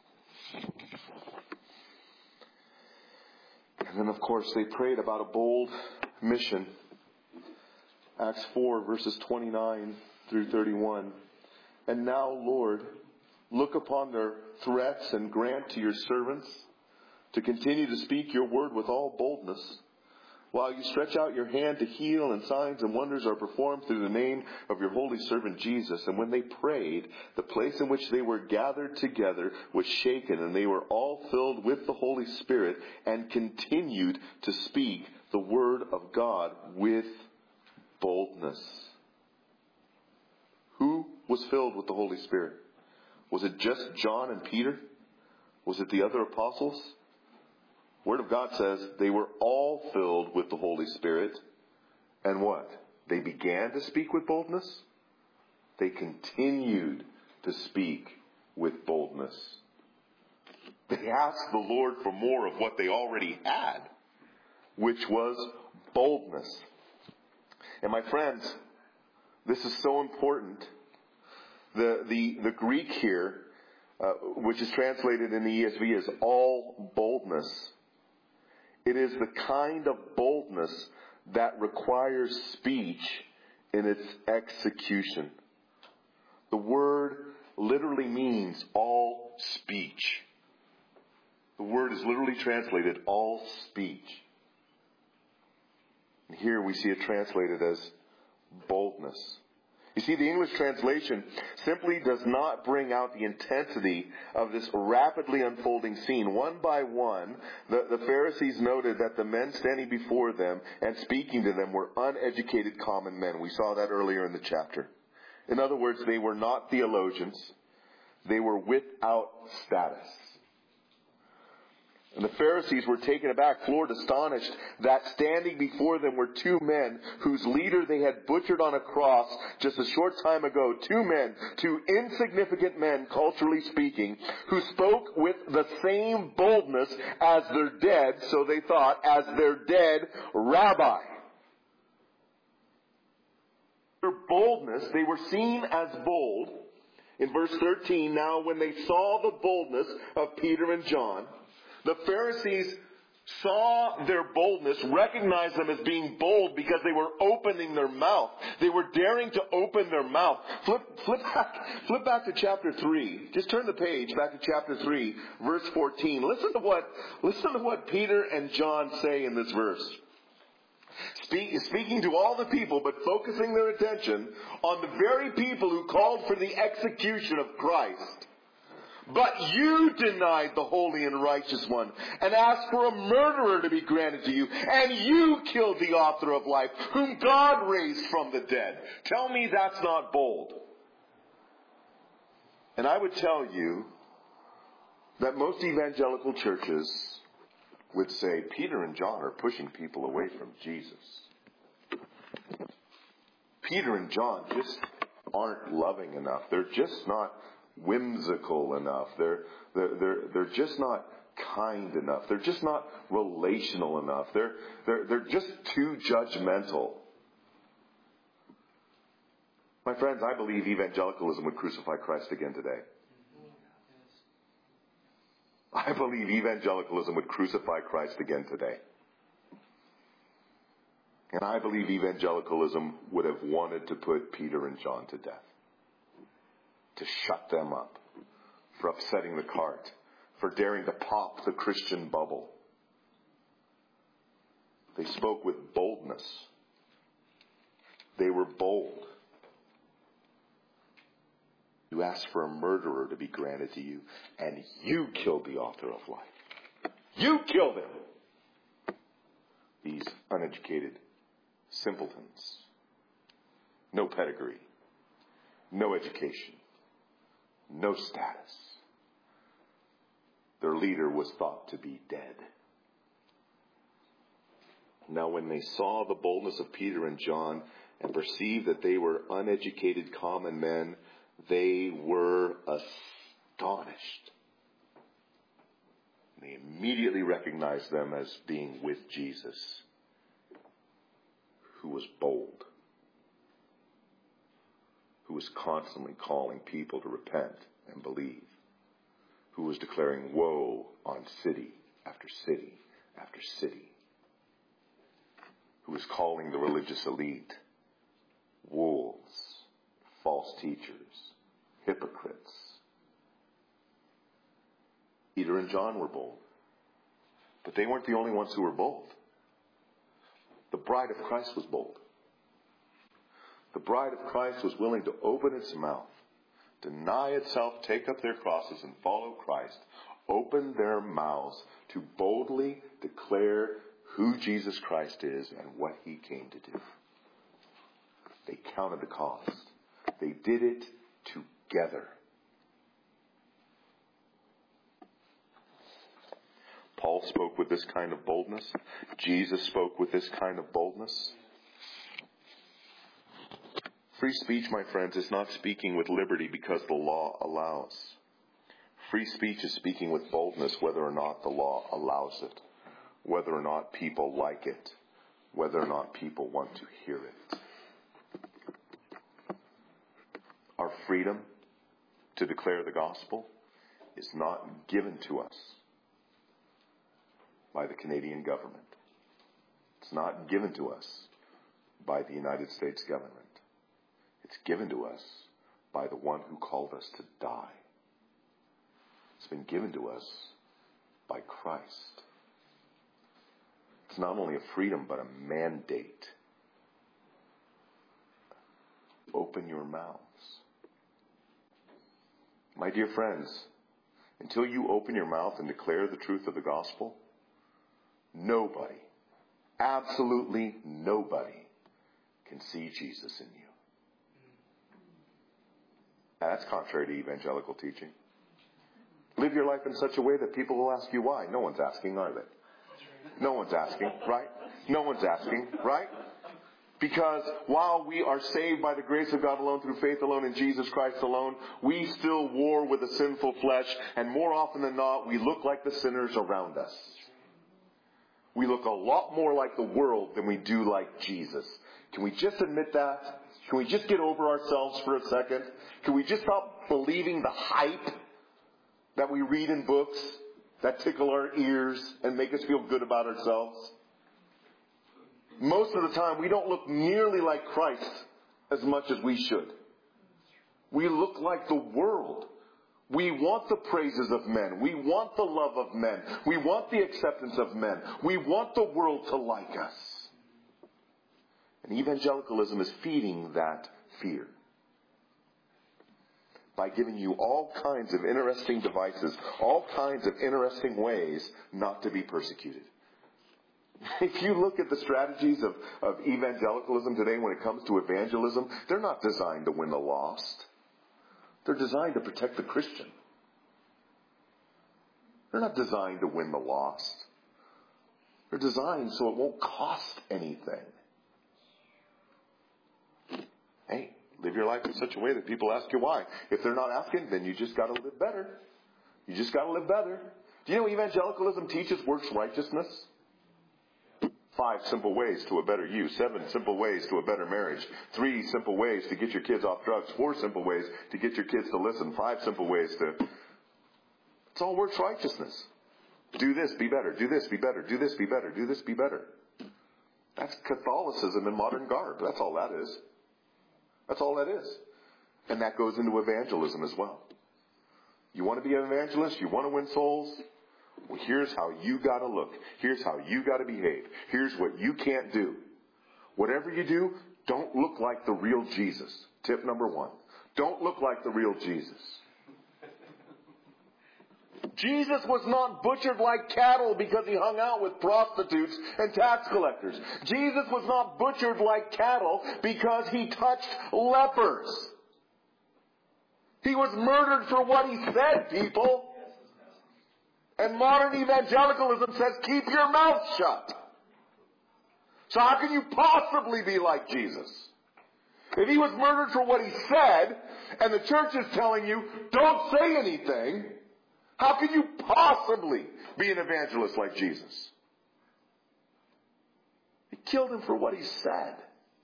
And then, of course, they prayed about a bold mission. Acts 4, verses 29 through 31. And now, Lord, look upon their threats and grant to your servants to continue to speak your word with all boldness, while you stretch out your hand to heal, and signs and wonders are performed through the name of your holy servant Jesus. And when they prayed, the place in which they were gathered together was shaken, and they were all filled with the Holy Spirit and continued to speak the word of God with boldness. Who was filled with the Holy Spirit? Was it just John and Peter? Was it the other apostles? Word of God says they were all filled with the Holy Spirit. And what? They began to speak with boldness? They continued to speak with boldness. They asked the Lord for more of what they already had, which was boldness. And my friends, this is so important. The Greek here, which is translated in the ESV as all boldness, it is the kind of boldness that requires speech in its execution. The word literally means all speech. The word is literally translated all speech. And here we see it translated as boldness. You see, the English translation simply does not bring out the intensity of this rapidly unfolding scene. One by one, the Pharisees noted that the men standing before them and speaking to them were uneducated common men. We saw that earlier in the chapter. In other words, they were not theologians. They were without status. And the Pharisees were taken aback, floored, astonished, that standing before them were two men whose leader they had butchered on a cross just a short time ago. Two men, two insignificant men, culturally speaking, who spoke with the same boldness as their dead, so they thought, as their dead rabbi. Their boldness, they were seen as bold. In verse 13, now when they saw the boldness of Peter and John, the Pharisees saw their boldness, recognized them as being bold because they were opening their mouth. They were daring to open their mouth. Flip back to chapter 3. Just turn the page back to chapter 3, verse 14. Listen to what Peter and John say in this verse. Speaking to all the people, but focusing their attention on the very people who called for the execution of Christ. But you denied the holy and righteous one and asked for a murderer to be granted to you. And you killed the author of life, whom God raised from the dead. Tell me that's not bold. And I would tell you that most evangelical churches would say Peter and John are pushing people away from Jesus. Peter and John just aren't loving enough. They're just not whimsical enough. They're just not kind enough. They're just not relational enough. They're just too judgmental. My friends, I believe evangelicalism would crucify Christ again today. I believe evangelicalism would crucify Christ again today. And I believe evangelicalism would have wanted to put Peter and John to death. To shut them up for upsetting the cart, for daring to pop the Christian bubble. They spoke with boldness. They were bold. You asked for a murderer to be granted to you, and you killed the author of life. You killed him. These uneducated simpletons. No pedigree. No education. No status. Their leader was thought to be dead. Now when they saw the boldness of Peter and John and perceived that they were uneducated common men, they were astonished. They immediately recognized them as being with Jesus, who was bold, who was constantly calling people to repent and believe, who was declaring woe on city after city after city, who was calling the religious elite wolves, false teachers, hypocrites. Peter and John were bold, but they weren't the only ones who were bold. The bride of Christ was bold. The bride of Christ was willing to open its mouth, deny itself, take up their crosses, and follow Christ. Open their mouths to boldly declare who Jesus Christ is and what he came to do. They counted the cost. They did it together. Paul spoke with this kind of boldness. Jesus spoke with this kind of boldness. Free speech, my friends, is not speaking with liberty because the law allows. Free speech is speaking with boldness whether or not the law allows it, whether or not people like it, whether or not people want to hear it. Our freedom to declare the gospel is not given to us by the Canadian government. It's not given to us by the United States government. It's given to us by the one who called us to die. It's been given to us by Christ. It's not only a freedom, but a mandate. open your mouths. My dear friends, until you open your mouth and declare the truth of the gospel, nobody, absolutely nobody, can see Jesus in you. Now, that's contrary to evangelical teaching. Live your life in such a way that people will ask you why. No one's asking, are they? No one's asking, right? No one's asking, right? Because while we are saved by the grace of God alone, through faith alone, in Jesus Christ alone, we still war with a sinful flesh, and more often than not, we look like the sinners around us. We look a lot more like the world than we do like Jesus. Can we just admit that? Can we just get over ourselves for a second? Can we just stop believing the hype that we read in books that tickle our ears and make us feel good about ourselves? Most of the time, we don't look nearly like Christ as much as we should. We look like the world. We want the praises of men. We want the love of men. We want the acceptance of men. We want the world to like us. And evangelicalism is feeding that fear by giving you all kinds of interesting devices, all kinds of interesting ways not to be persecuted. If you look at the strategies of evangelicalism today when it comes to evangelism, they're not designed to win the lost. They're designed to protect the Christian. They're not designed to win the lost. They're designed so it won't cost anything. Hey, live your life in such a way that people ask you why. If they're not asking, then you just got to live better. You just got to live better. Do you know evangelicalism teaches works righteousness? 5 simple ways to a better you. 7 simple ways to a better marriage. 3 simple ways to get your kids off drugs. 4 simple ways to get your kids to listen. 5 simple ways to... It's all works righteousness. Do this, be better. Do this, be better. Do this, be better. Do this, be better. That's Catholicism in modern garb. That's all that is. That's all that is. And that goes into evangelism as well. You want to be an evangelist? You want to win souls? Well, here's how you got to look. Here's how you got to behave. Here's what you can't do. Whatever you do, don't look like the real Jesus. Tip number 1. Don't look like the real Jesus. Jesus was not butchered like cattle because he hung out with prostitutes and tax collectors. Jesus was not butchered like cattle because he touched lepers. He was murdered for what he said, people. And modern evangelicalism says, keep your mouth shut. So how can you possibly be like Jesus? If he was murdered for what he said, and the church is telling you, don't say anything, how can you possibly be an evangelist like Jesus? He killed him for what he said.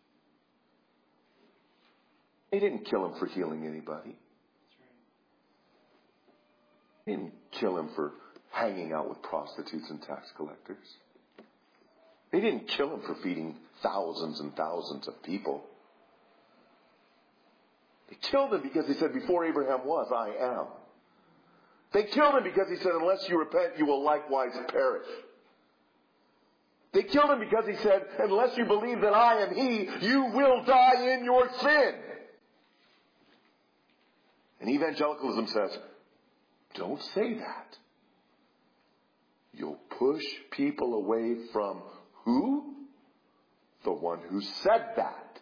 He didn't kill him for healing anybody. He didn't kill him for hanging out with prostitutes and tax collectors. He didn't kill him for feeding thousands and thousands of people. They killed him because he said, before Abraham was, I am. They killed him because he said, unless you repent, you will likewise perish. They killed him because he said, unless you believe that I am he, you will die in your sin. And evangelicalism says, don't say that. You'll push people away from who? The one who said that.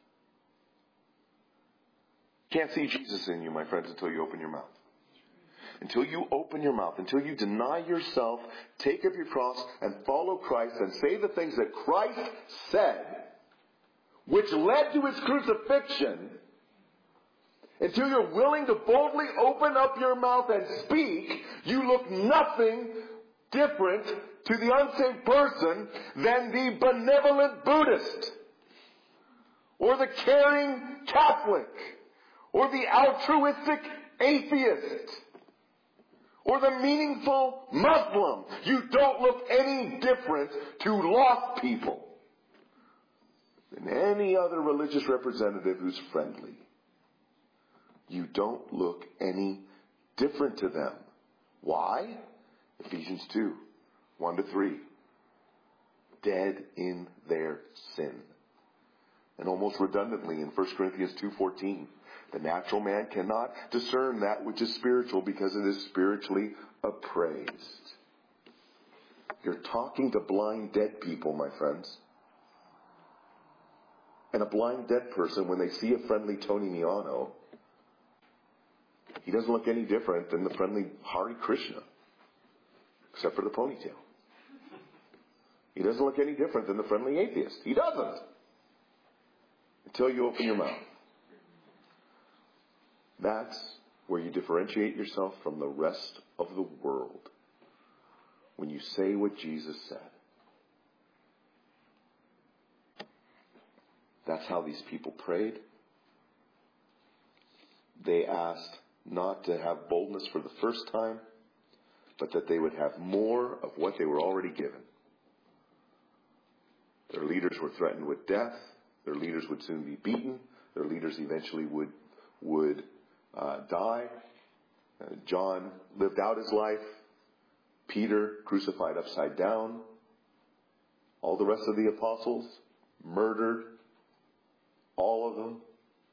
Can't see Jesus in you, my friends, until you open your mouth. Until you open your mouth, until you deny yourself, take up your cross, and follow Christ, and say the things that Christ said, which led to his crucifixion, until you're willing to boldly open up your mouth and speak, you look nothing different to the unsaved person than the benevolent Buddhist, or the caring Catholic, or the altruistic atheist, or the meaningful Muslim. You don't look any different to lost people than any other religious representative who's friendly. You don't look any different to them. Why? Ephesians 2, 1-3. Dead in their sin. And almost redundantly in 1 Corinthians 2:14, the natural man cannot discern that which is spiritual because it is spiritually appraised. You're talking to blind, dead people, my friends. And a blind, dead person, when they see a friendly Tony Miano, he doesn't look any different than the friendly Hare Krishna, except for the ponytail. He doesn't look any different than the friendly atheist. He doesn't. Until you open your mouth. That's where you differentiate yourself from the rest of the world. When you say what Jesus said. That's how these people prayed. They asked not to have boldness for the first time, but that they would have more of what they were already given. Their leaders were threatened with death. Their leaders would soon be beaten. Their leaders eventually would die. John lived out his life. Peter crucified upside down. All the rest of the apostles murdered. All of them.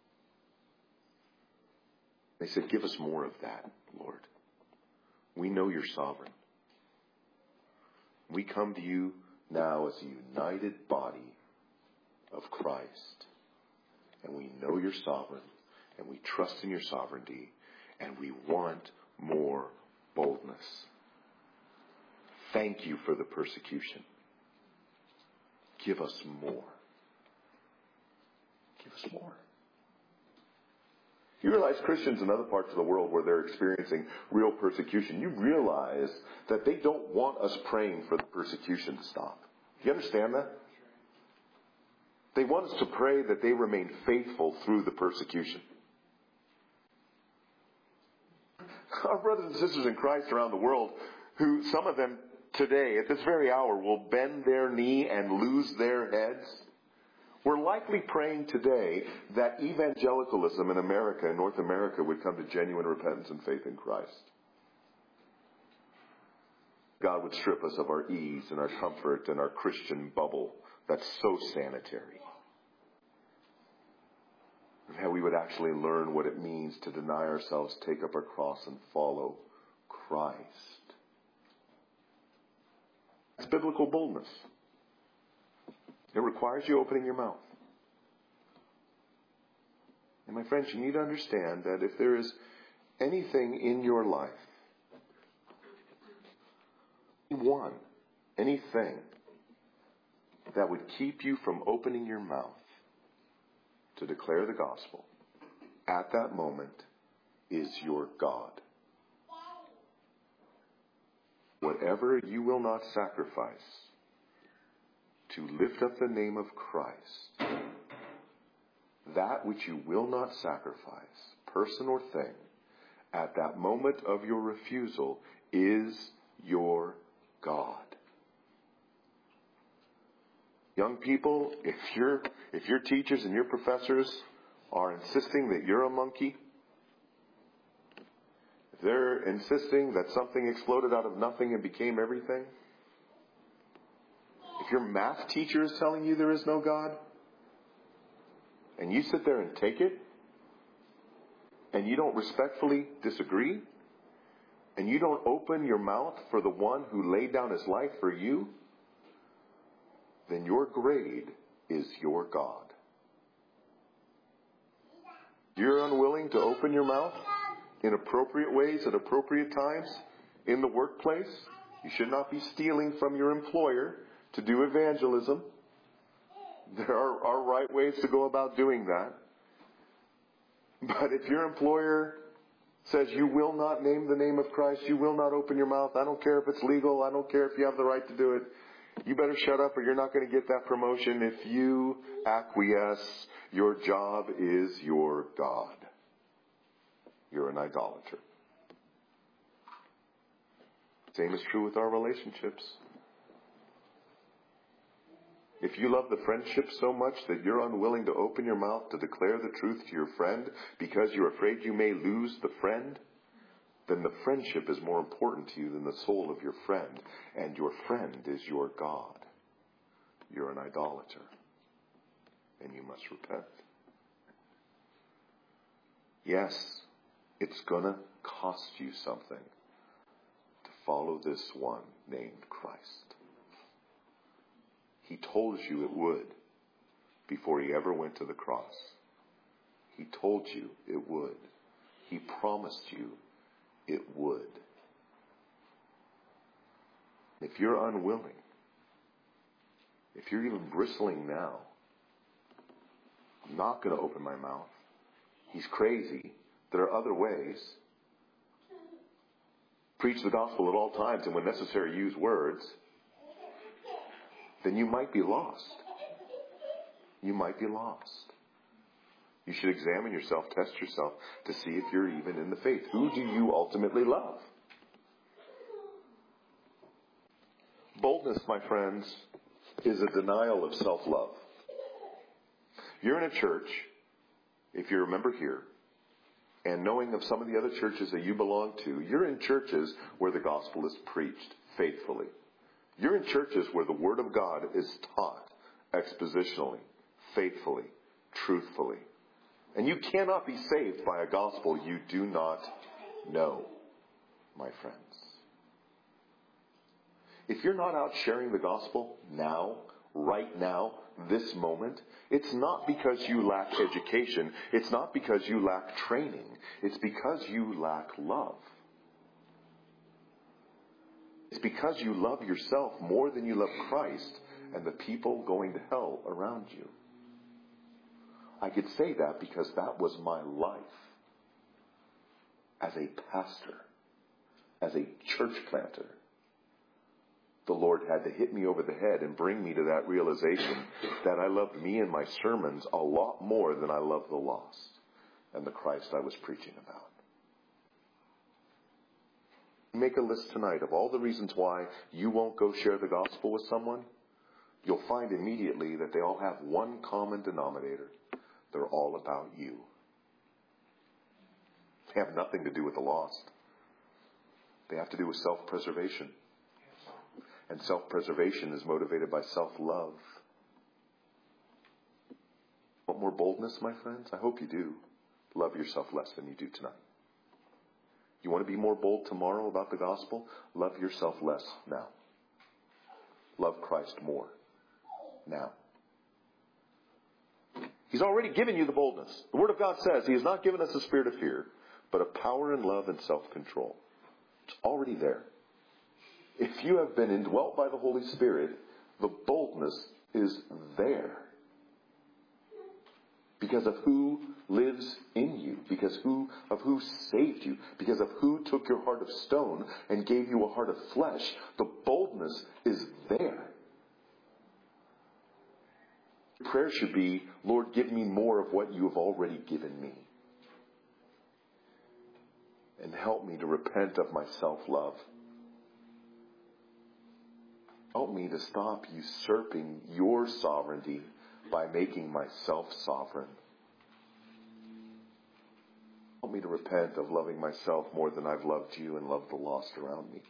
They said, give us more of that, Lord. We know you're sovereign. We come to you now as a united body of Christ. And we know you're sovereign. And we trust in your sovereignty. And we want more boldness. Thank you for the persecution. Give us more. Give us more. You realize Christians in other parts of the world where they're experiencing real persecution, you realize that they don't want us praying for the persecution to stop. Do you understand that? They want us to pray that they remain faithful through the persecution. Our brothers and sisters in Christ around the world, who some of them today, at this very hour, will bend their knee and lose their heads. We're likely praying today that evangelicalism in America, in North America, would come to genuine repentance and faith in Christ. God would strip us of our ease and our comfort and our Christian bubble that's so sanitary. And how we would actually learn what it means to deny ourselves, take up our cross, and follow Christ. It's biblical boldness. It requires you opening your mouth. And my friends, you need to understand that if there is anything in your life, anything that would keep you from opening your mouth to declare the gospel, at that moment is your God. Whatever you will not sacrifice to lift up the name of Christ, that which you will not sacrifice, person or thing, at that moment of your refusal is your God. Young people, if your teachers and your professors are insisting that you're a monkey, if they're insisting that something exploded out of nothing and became everything, if your math teacher is telling you there is no God, and you sit there and take it, and you don't respectfully disagree, and you don't open your mouth for the one who laid down his life for you, then your grade is your God. You're unwilling to open your mouth in appropriate ways at appropriate times in the workplace. You should not be stealing from your employer to do evangelism. There are right ways to go about doing that. But if your employer says you will not name the name of Christ, you will not open your mouth, I don't care if it's legal, I don't care if you have the right to do it, you better shut up or you're not going to get that promotion. If you acquiesce, your job is your God. You're an idolater. Same is true with our relationships. If you love the friendship so much that you're unwilling to open your mouth to declare the truth to your friend because you're afraid you may lose the friend, then the friendship is more important to you than the soul of your friend. And your friend is your God. You're an idolater. and you must repent. Yes, it's going to cost you something to follow this one named Christ. He told you it would before he ever went to the cross. He told you it would. He promised you it would. If you're unwilling, if you're even bristling now, I'm not going to open my mouth. He's crazy. There are other ways. Preach the gospel at all times, and when necessary, use words. Then you might be lost. You might be lost. You should examine yourself, test yourself to see if you're even in the faith. Who do you ultimately love? Boldness, my friends, is a denial of self-love. You're in a church, if you're a member here, and knowing of some of the other churches that you belong to, you're in churches where the gospel is preached faithfully. You're in churches where the Word of God is taught expositionally, faithfully, truthfully. And you cannot be saved by a gospel you do not know, my friends. If you're not out sharing the gospel now, right now, this moment, it's not because you lack education. It's not because you lack training. It's because you lack love. It's because you love yourself more than you love Christ and the people going to hell around you. I could say that because that was my life as a pastor, as a church planter. The Lord had to hit me over the head and bring me to that realization that I loved me and my sermons a lot more than I loved the lost and the Christ I was preaching about. Make a list tonight of all the reasons why you won't go share the gospel with someone. You'll find immediately that they all have one common denominator. They're all about you. They have nothing to do with the lost. They have to do with self-preservation. And self-preservation is motivated by self-love. Want more boldness, my friends? I hope you do. Love yourself less than you do tonight. You want to be more bold tomorrow about the gospel? Love yourself less now. Love Christ more now. He's already given you the boldness. The Word of God says He has not given us a spirit of fear, but of power and love and self-control. It's already there. If you have been indwelt by the Holy Spirit, the boldness is there. Because of who lives in you. Because of who saved you. Because of who took your heart of stone and gave you a heart of flesh. The boldness is there. Prayer should be, Lord, give me more of what you have already given me. And help me to repent of my self-love. Help me to stop usurping your sovereignty by making myself sovereign. Help me to repent of loving myself more than I've loved you and loved the lost around me.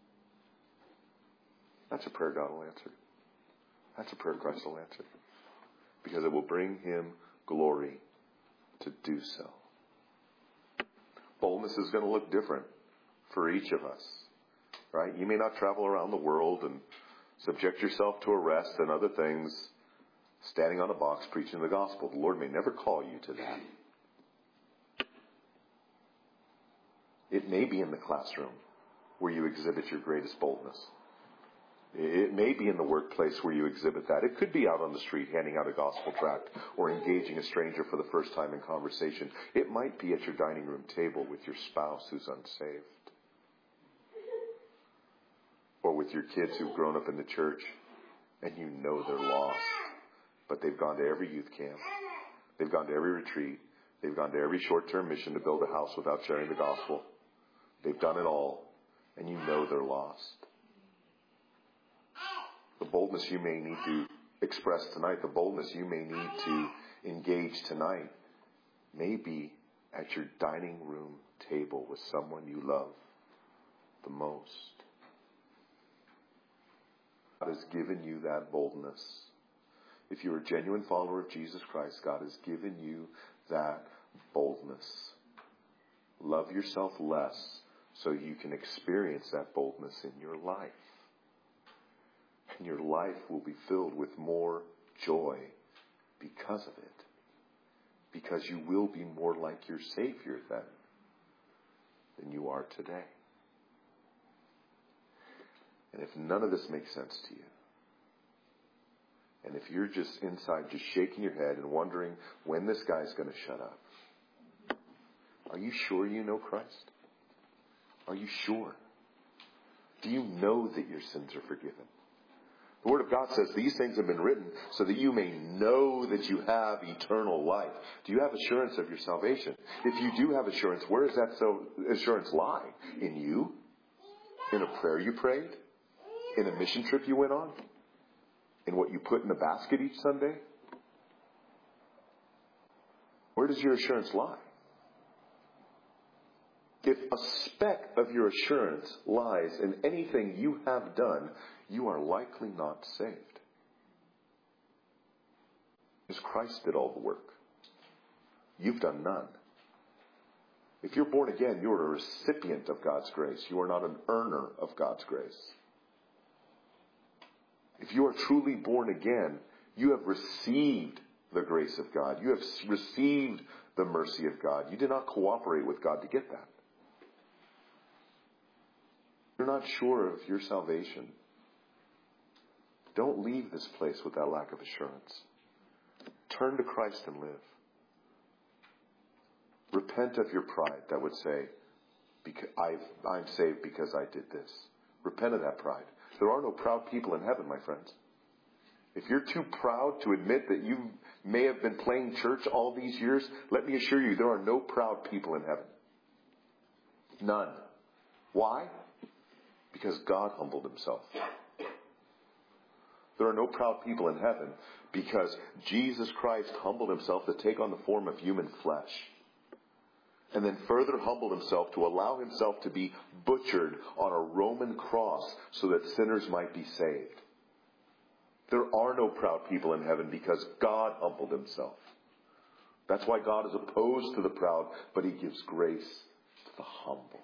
That's a prayer God will answer. That's a prayer Christ will answer. Because it will bring Him glory to do so. Boldness is going to look different for each of us. Right? You may not travel around the world and subject yourself to arrest and other things, standing on a box preaching the gospel. The Lord may never call you to that. It may be in the classroom where you exhibit your greatest boldness. It may be in the workplace where you exhibit that. It could be out on the street handing out a gospel tract or engaging a stranger for the first time in conversation. It might be at your dining room table with your spouse who's unsaved. Or with your kids who've grown up in the church and you know they're lost. But they've gone to every youth camp. They've gone to every retreat. They've gone to every short-term mission to build a house without sharing the gospel. They've done it all. And you know they're lost. The boldness you may need to express tonight, the boldness you may need to engage tonight, may be at your dining room table with someone you love the most. God has given you that boldness. If you're a genuine follower of Jesus Christ, God has given you that boldness. Love yourself less so you can experience that boldness in your life. And your life will be filled with more joy because of it. Because you will be more like your Savior then than you are today. And if none of this makes sense to you, and if you're just inside just shaking your head and wondering when this guy's going to shut up, are you sure you know Christ? Are you sure? Do you know that your sins are forgiven? The Word of God says these things have been written so that you may know that you have eternal life. Do you have assurance of your salvation? If you do have assurance, where does that assurance lie? In you? In a prayer you prayed? In a mission trip you went on? In what you put in the basket each Sunday? Where does your assurance lie? If a speck of your assurance lies in anything you have done, you are likely not saved. Because Christ did all the work. You've done none. If you're born again, you're a recipient of God's grace. You are not an earner of God's grace. If you are truly born again, you have received the grace of God. You have received the mercy of God. You did not cooperate with God to get that. You're not sure of your salvation. Don't leave this place with that lack of assurance. Turn to Christ and live. Repent of your pride that would say, I'm saved because I did this. Repent of that pride. There are no proud people in heaven, my friends. If you're too proud to admit that you may have been playing church all these years, let me assure you, there are no proud people in heaven. None. Why? Because God humbled himself. There are no proud people in heaven because Jesus Christ humbled himself to take on the form of human flesh. And then further humbled himself to allow himself to be butchered on a Roman cross so that sinners might be saved. There are no proud people in heaven because God humbled himself. That's why God is opposed to the proud, but he gives grace to the humble.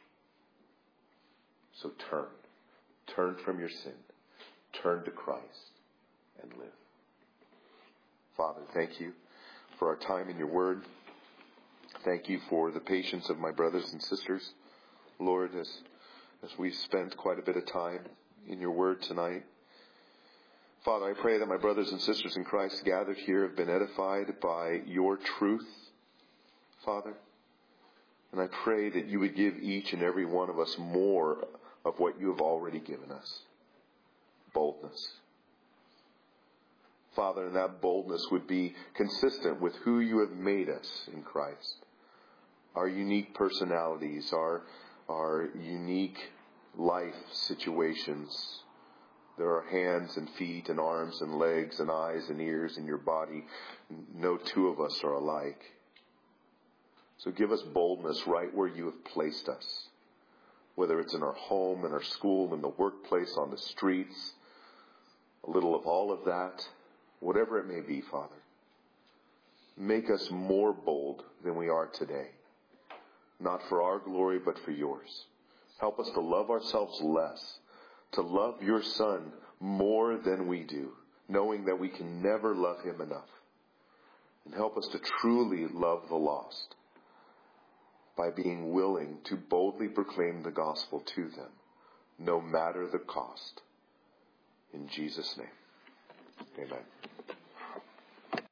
So turn. Turn from your sin. Turn to Christ and live. Father, thank you for our time in your word. Thank you for the patience of my brothers and sisters. Lord, as we've spent quite a bit of time in your word tonight, Father, I pray that my brothers and sisters in Christ gathered here have been edified by your truth, Father. And I pray that you would give each and every one of us more of what you have already given us. Boldness. Father, and that boldness would be consistent with who you have made us in Christ. Our unique personalities, our unique life situations. There are hands and feet and arms and legs and eyes and ears in your body. No two of us are alike. So give us boldness right where you have placed us. Whether it's in our home, in our school, in the workplace, on the streets. A little of all of that. Whatever it may be, Father. Make us more bold than we are today. Not for our glory, but for yours. Help us to love ourselves less. To love your Son more than we do. Knowing that we can never love him enough. And help us to truly love the lost. By being willing to boldly proclaim the gospel to them. No matter the cost. In Jesus' name. Amen.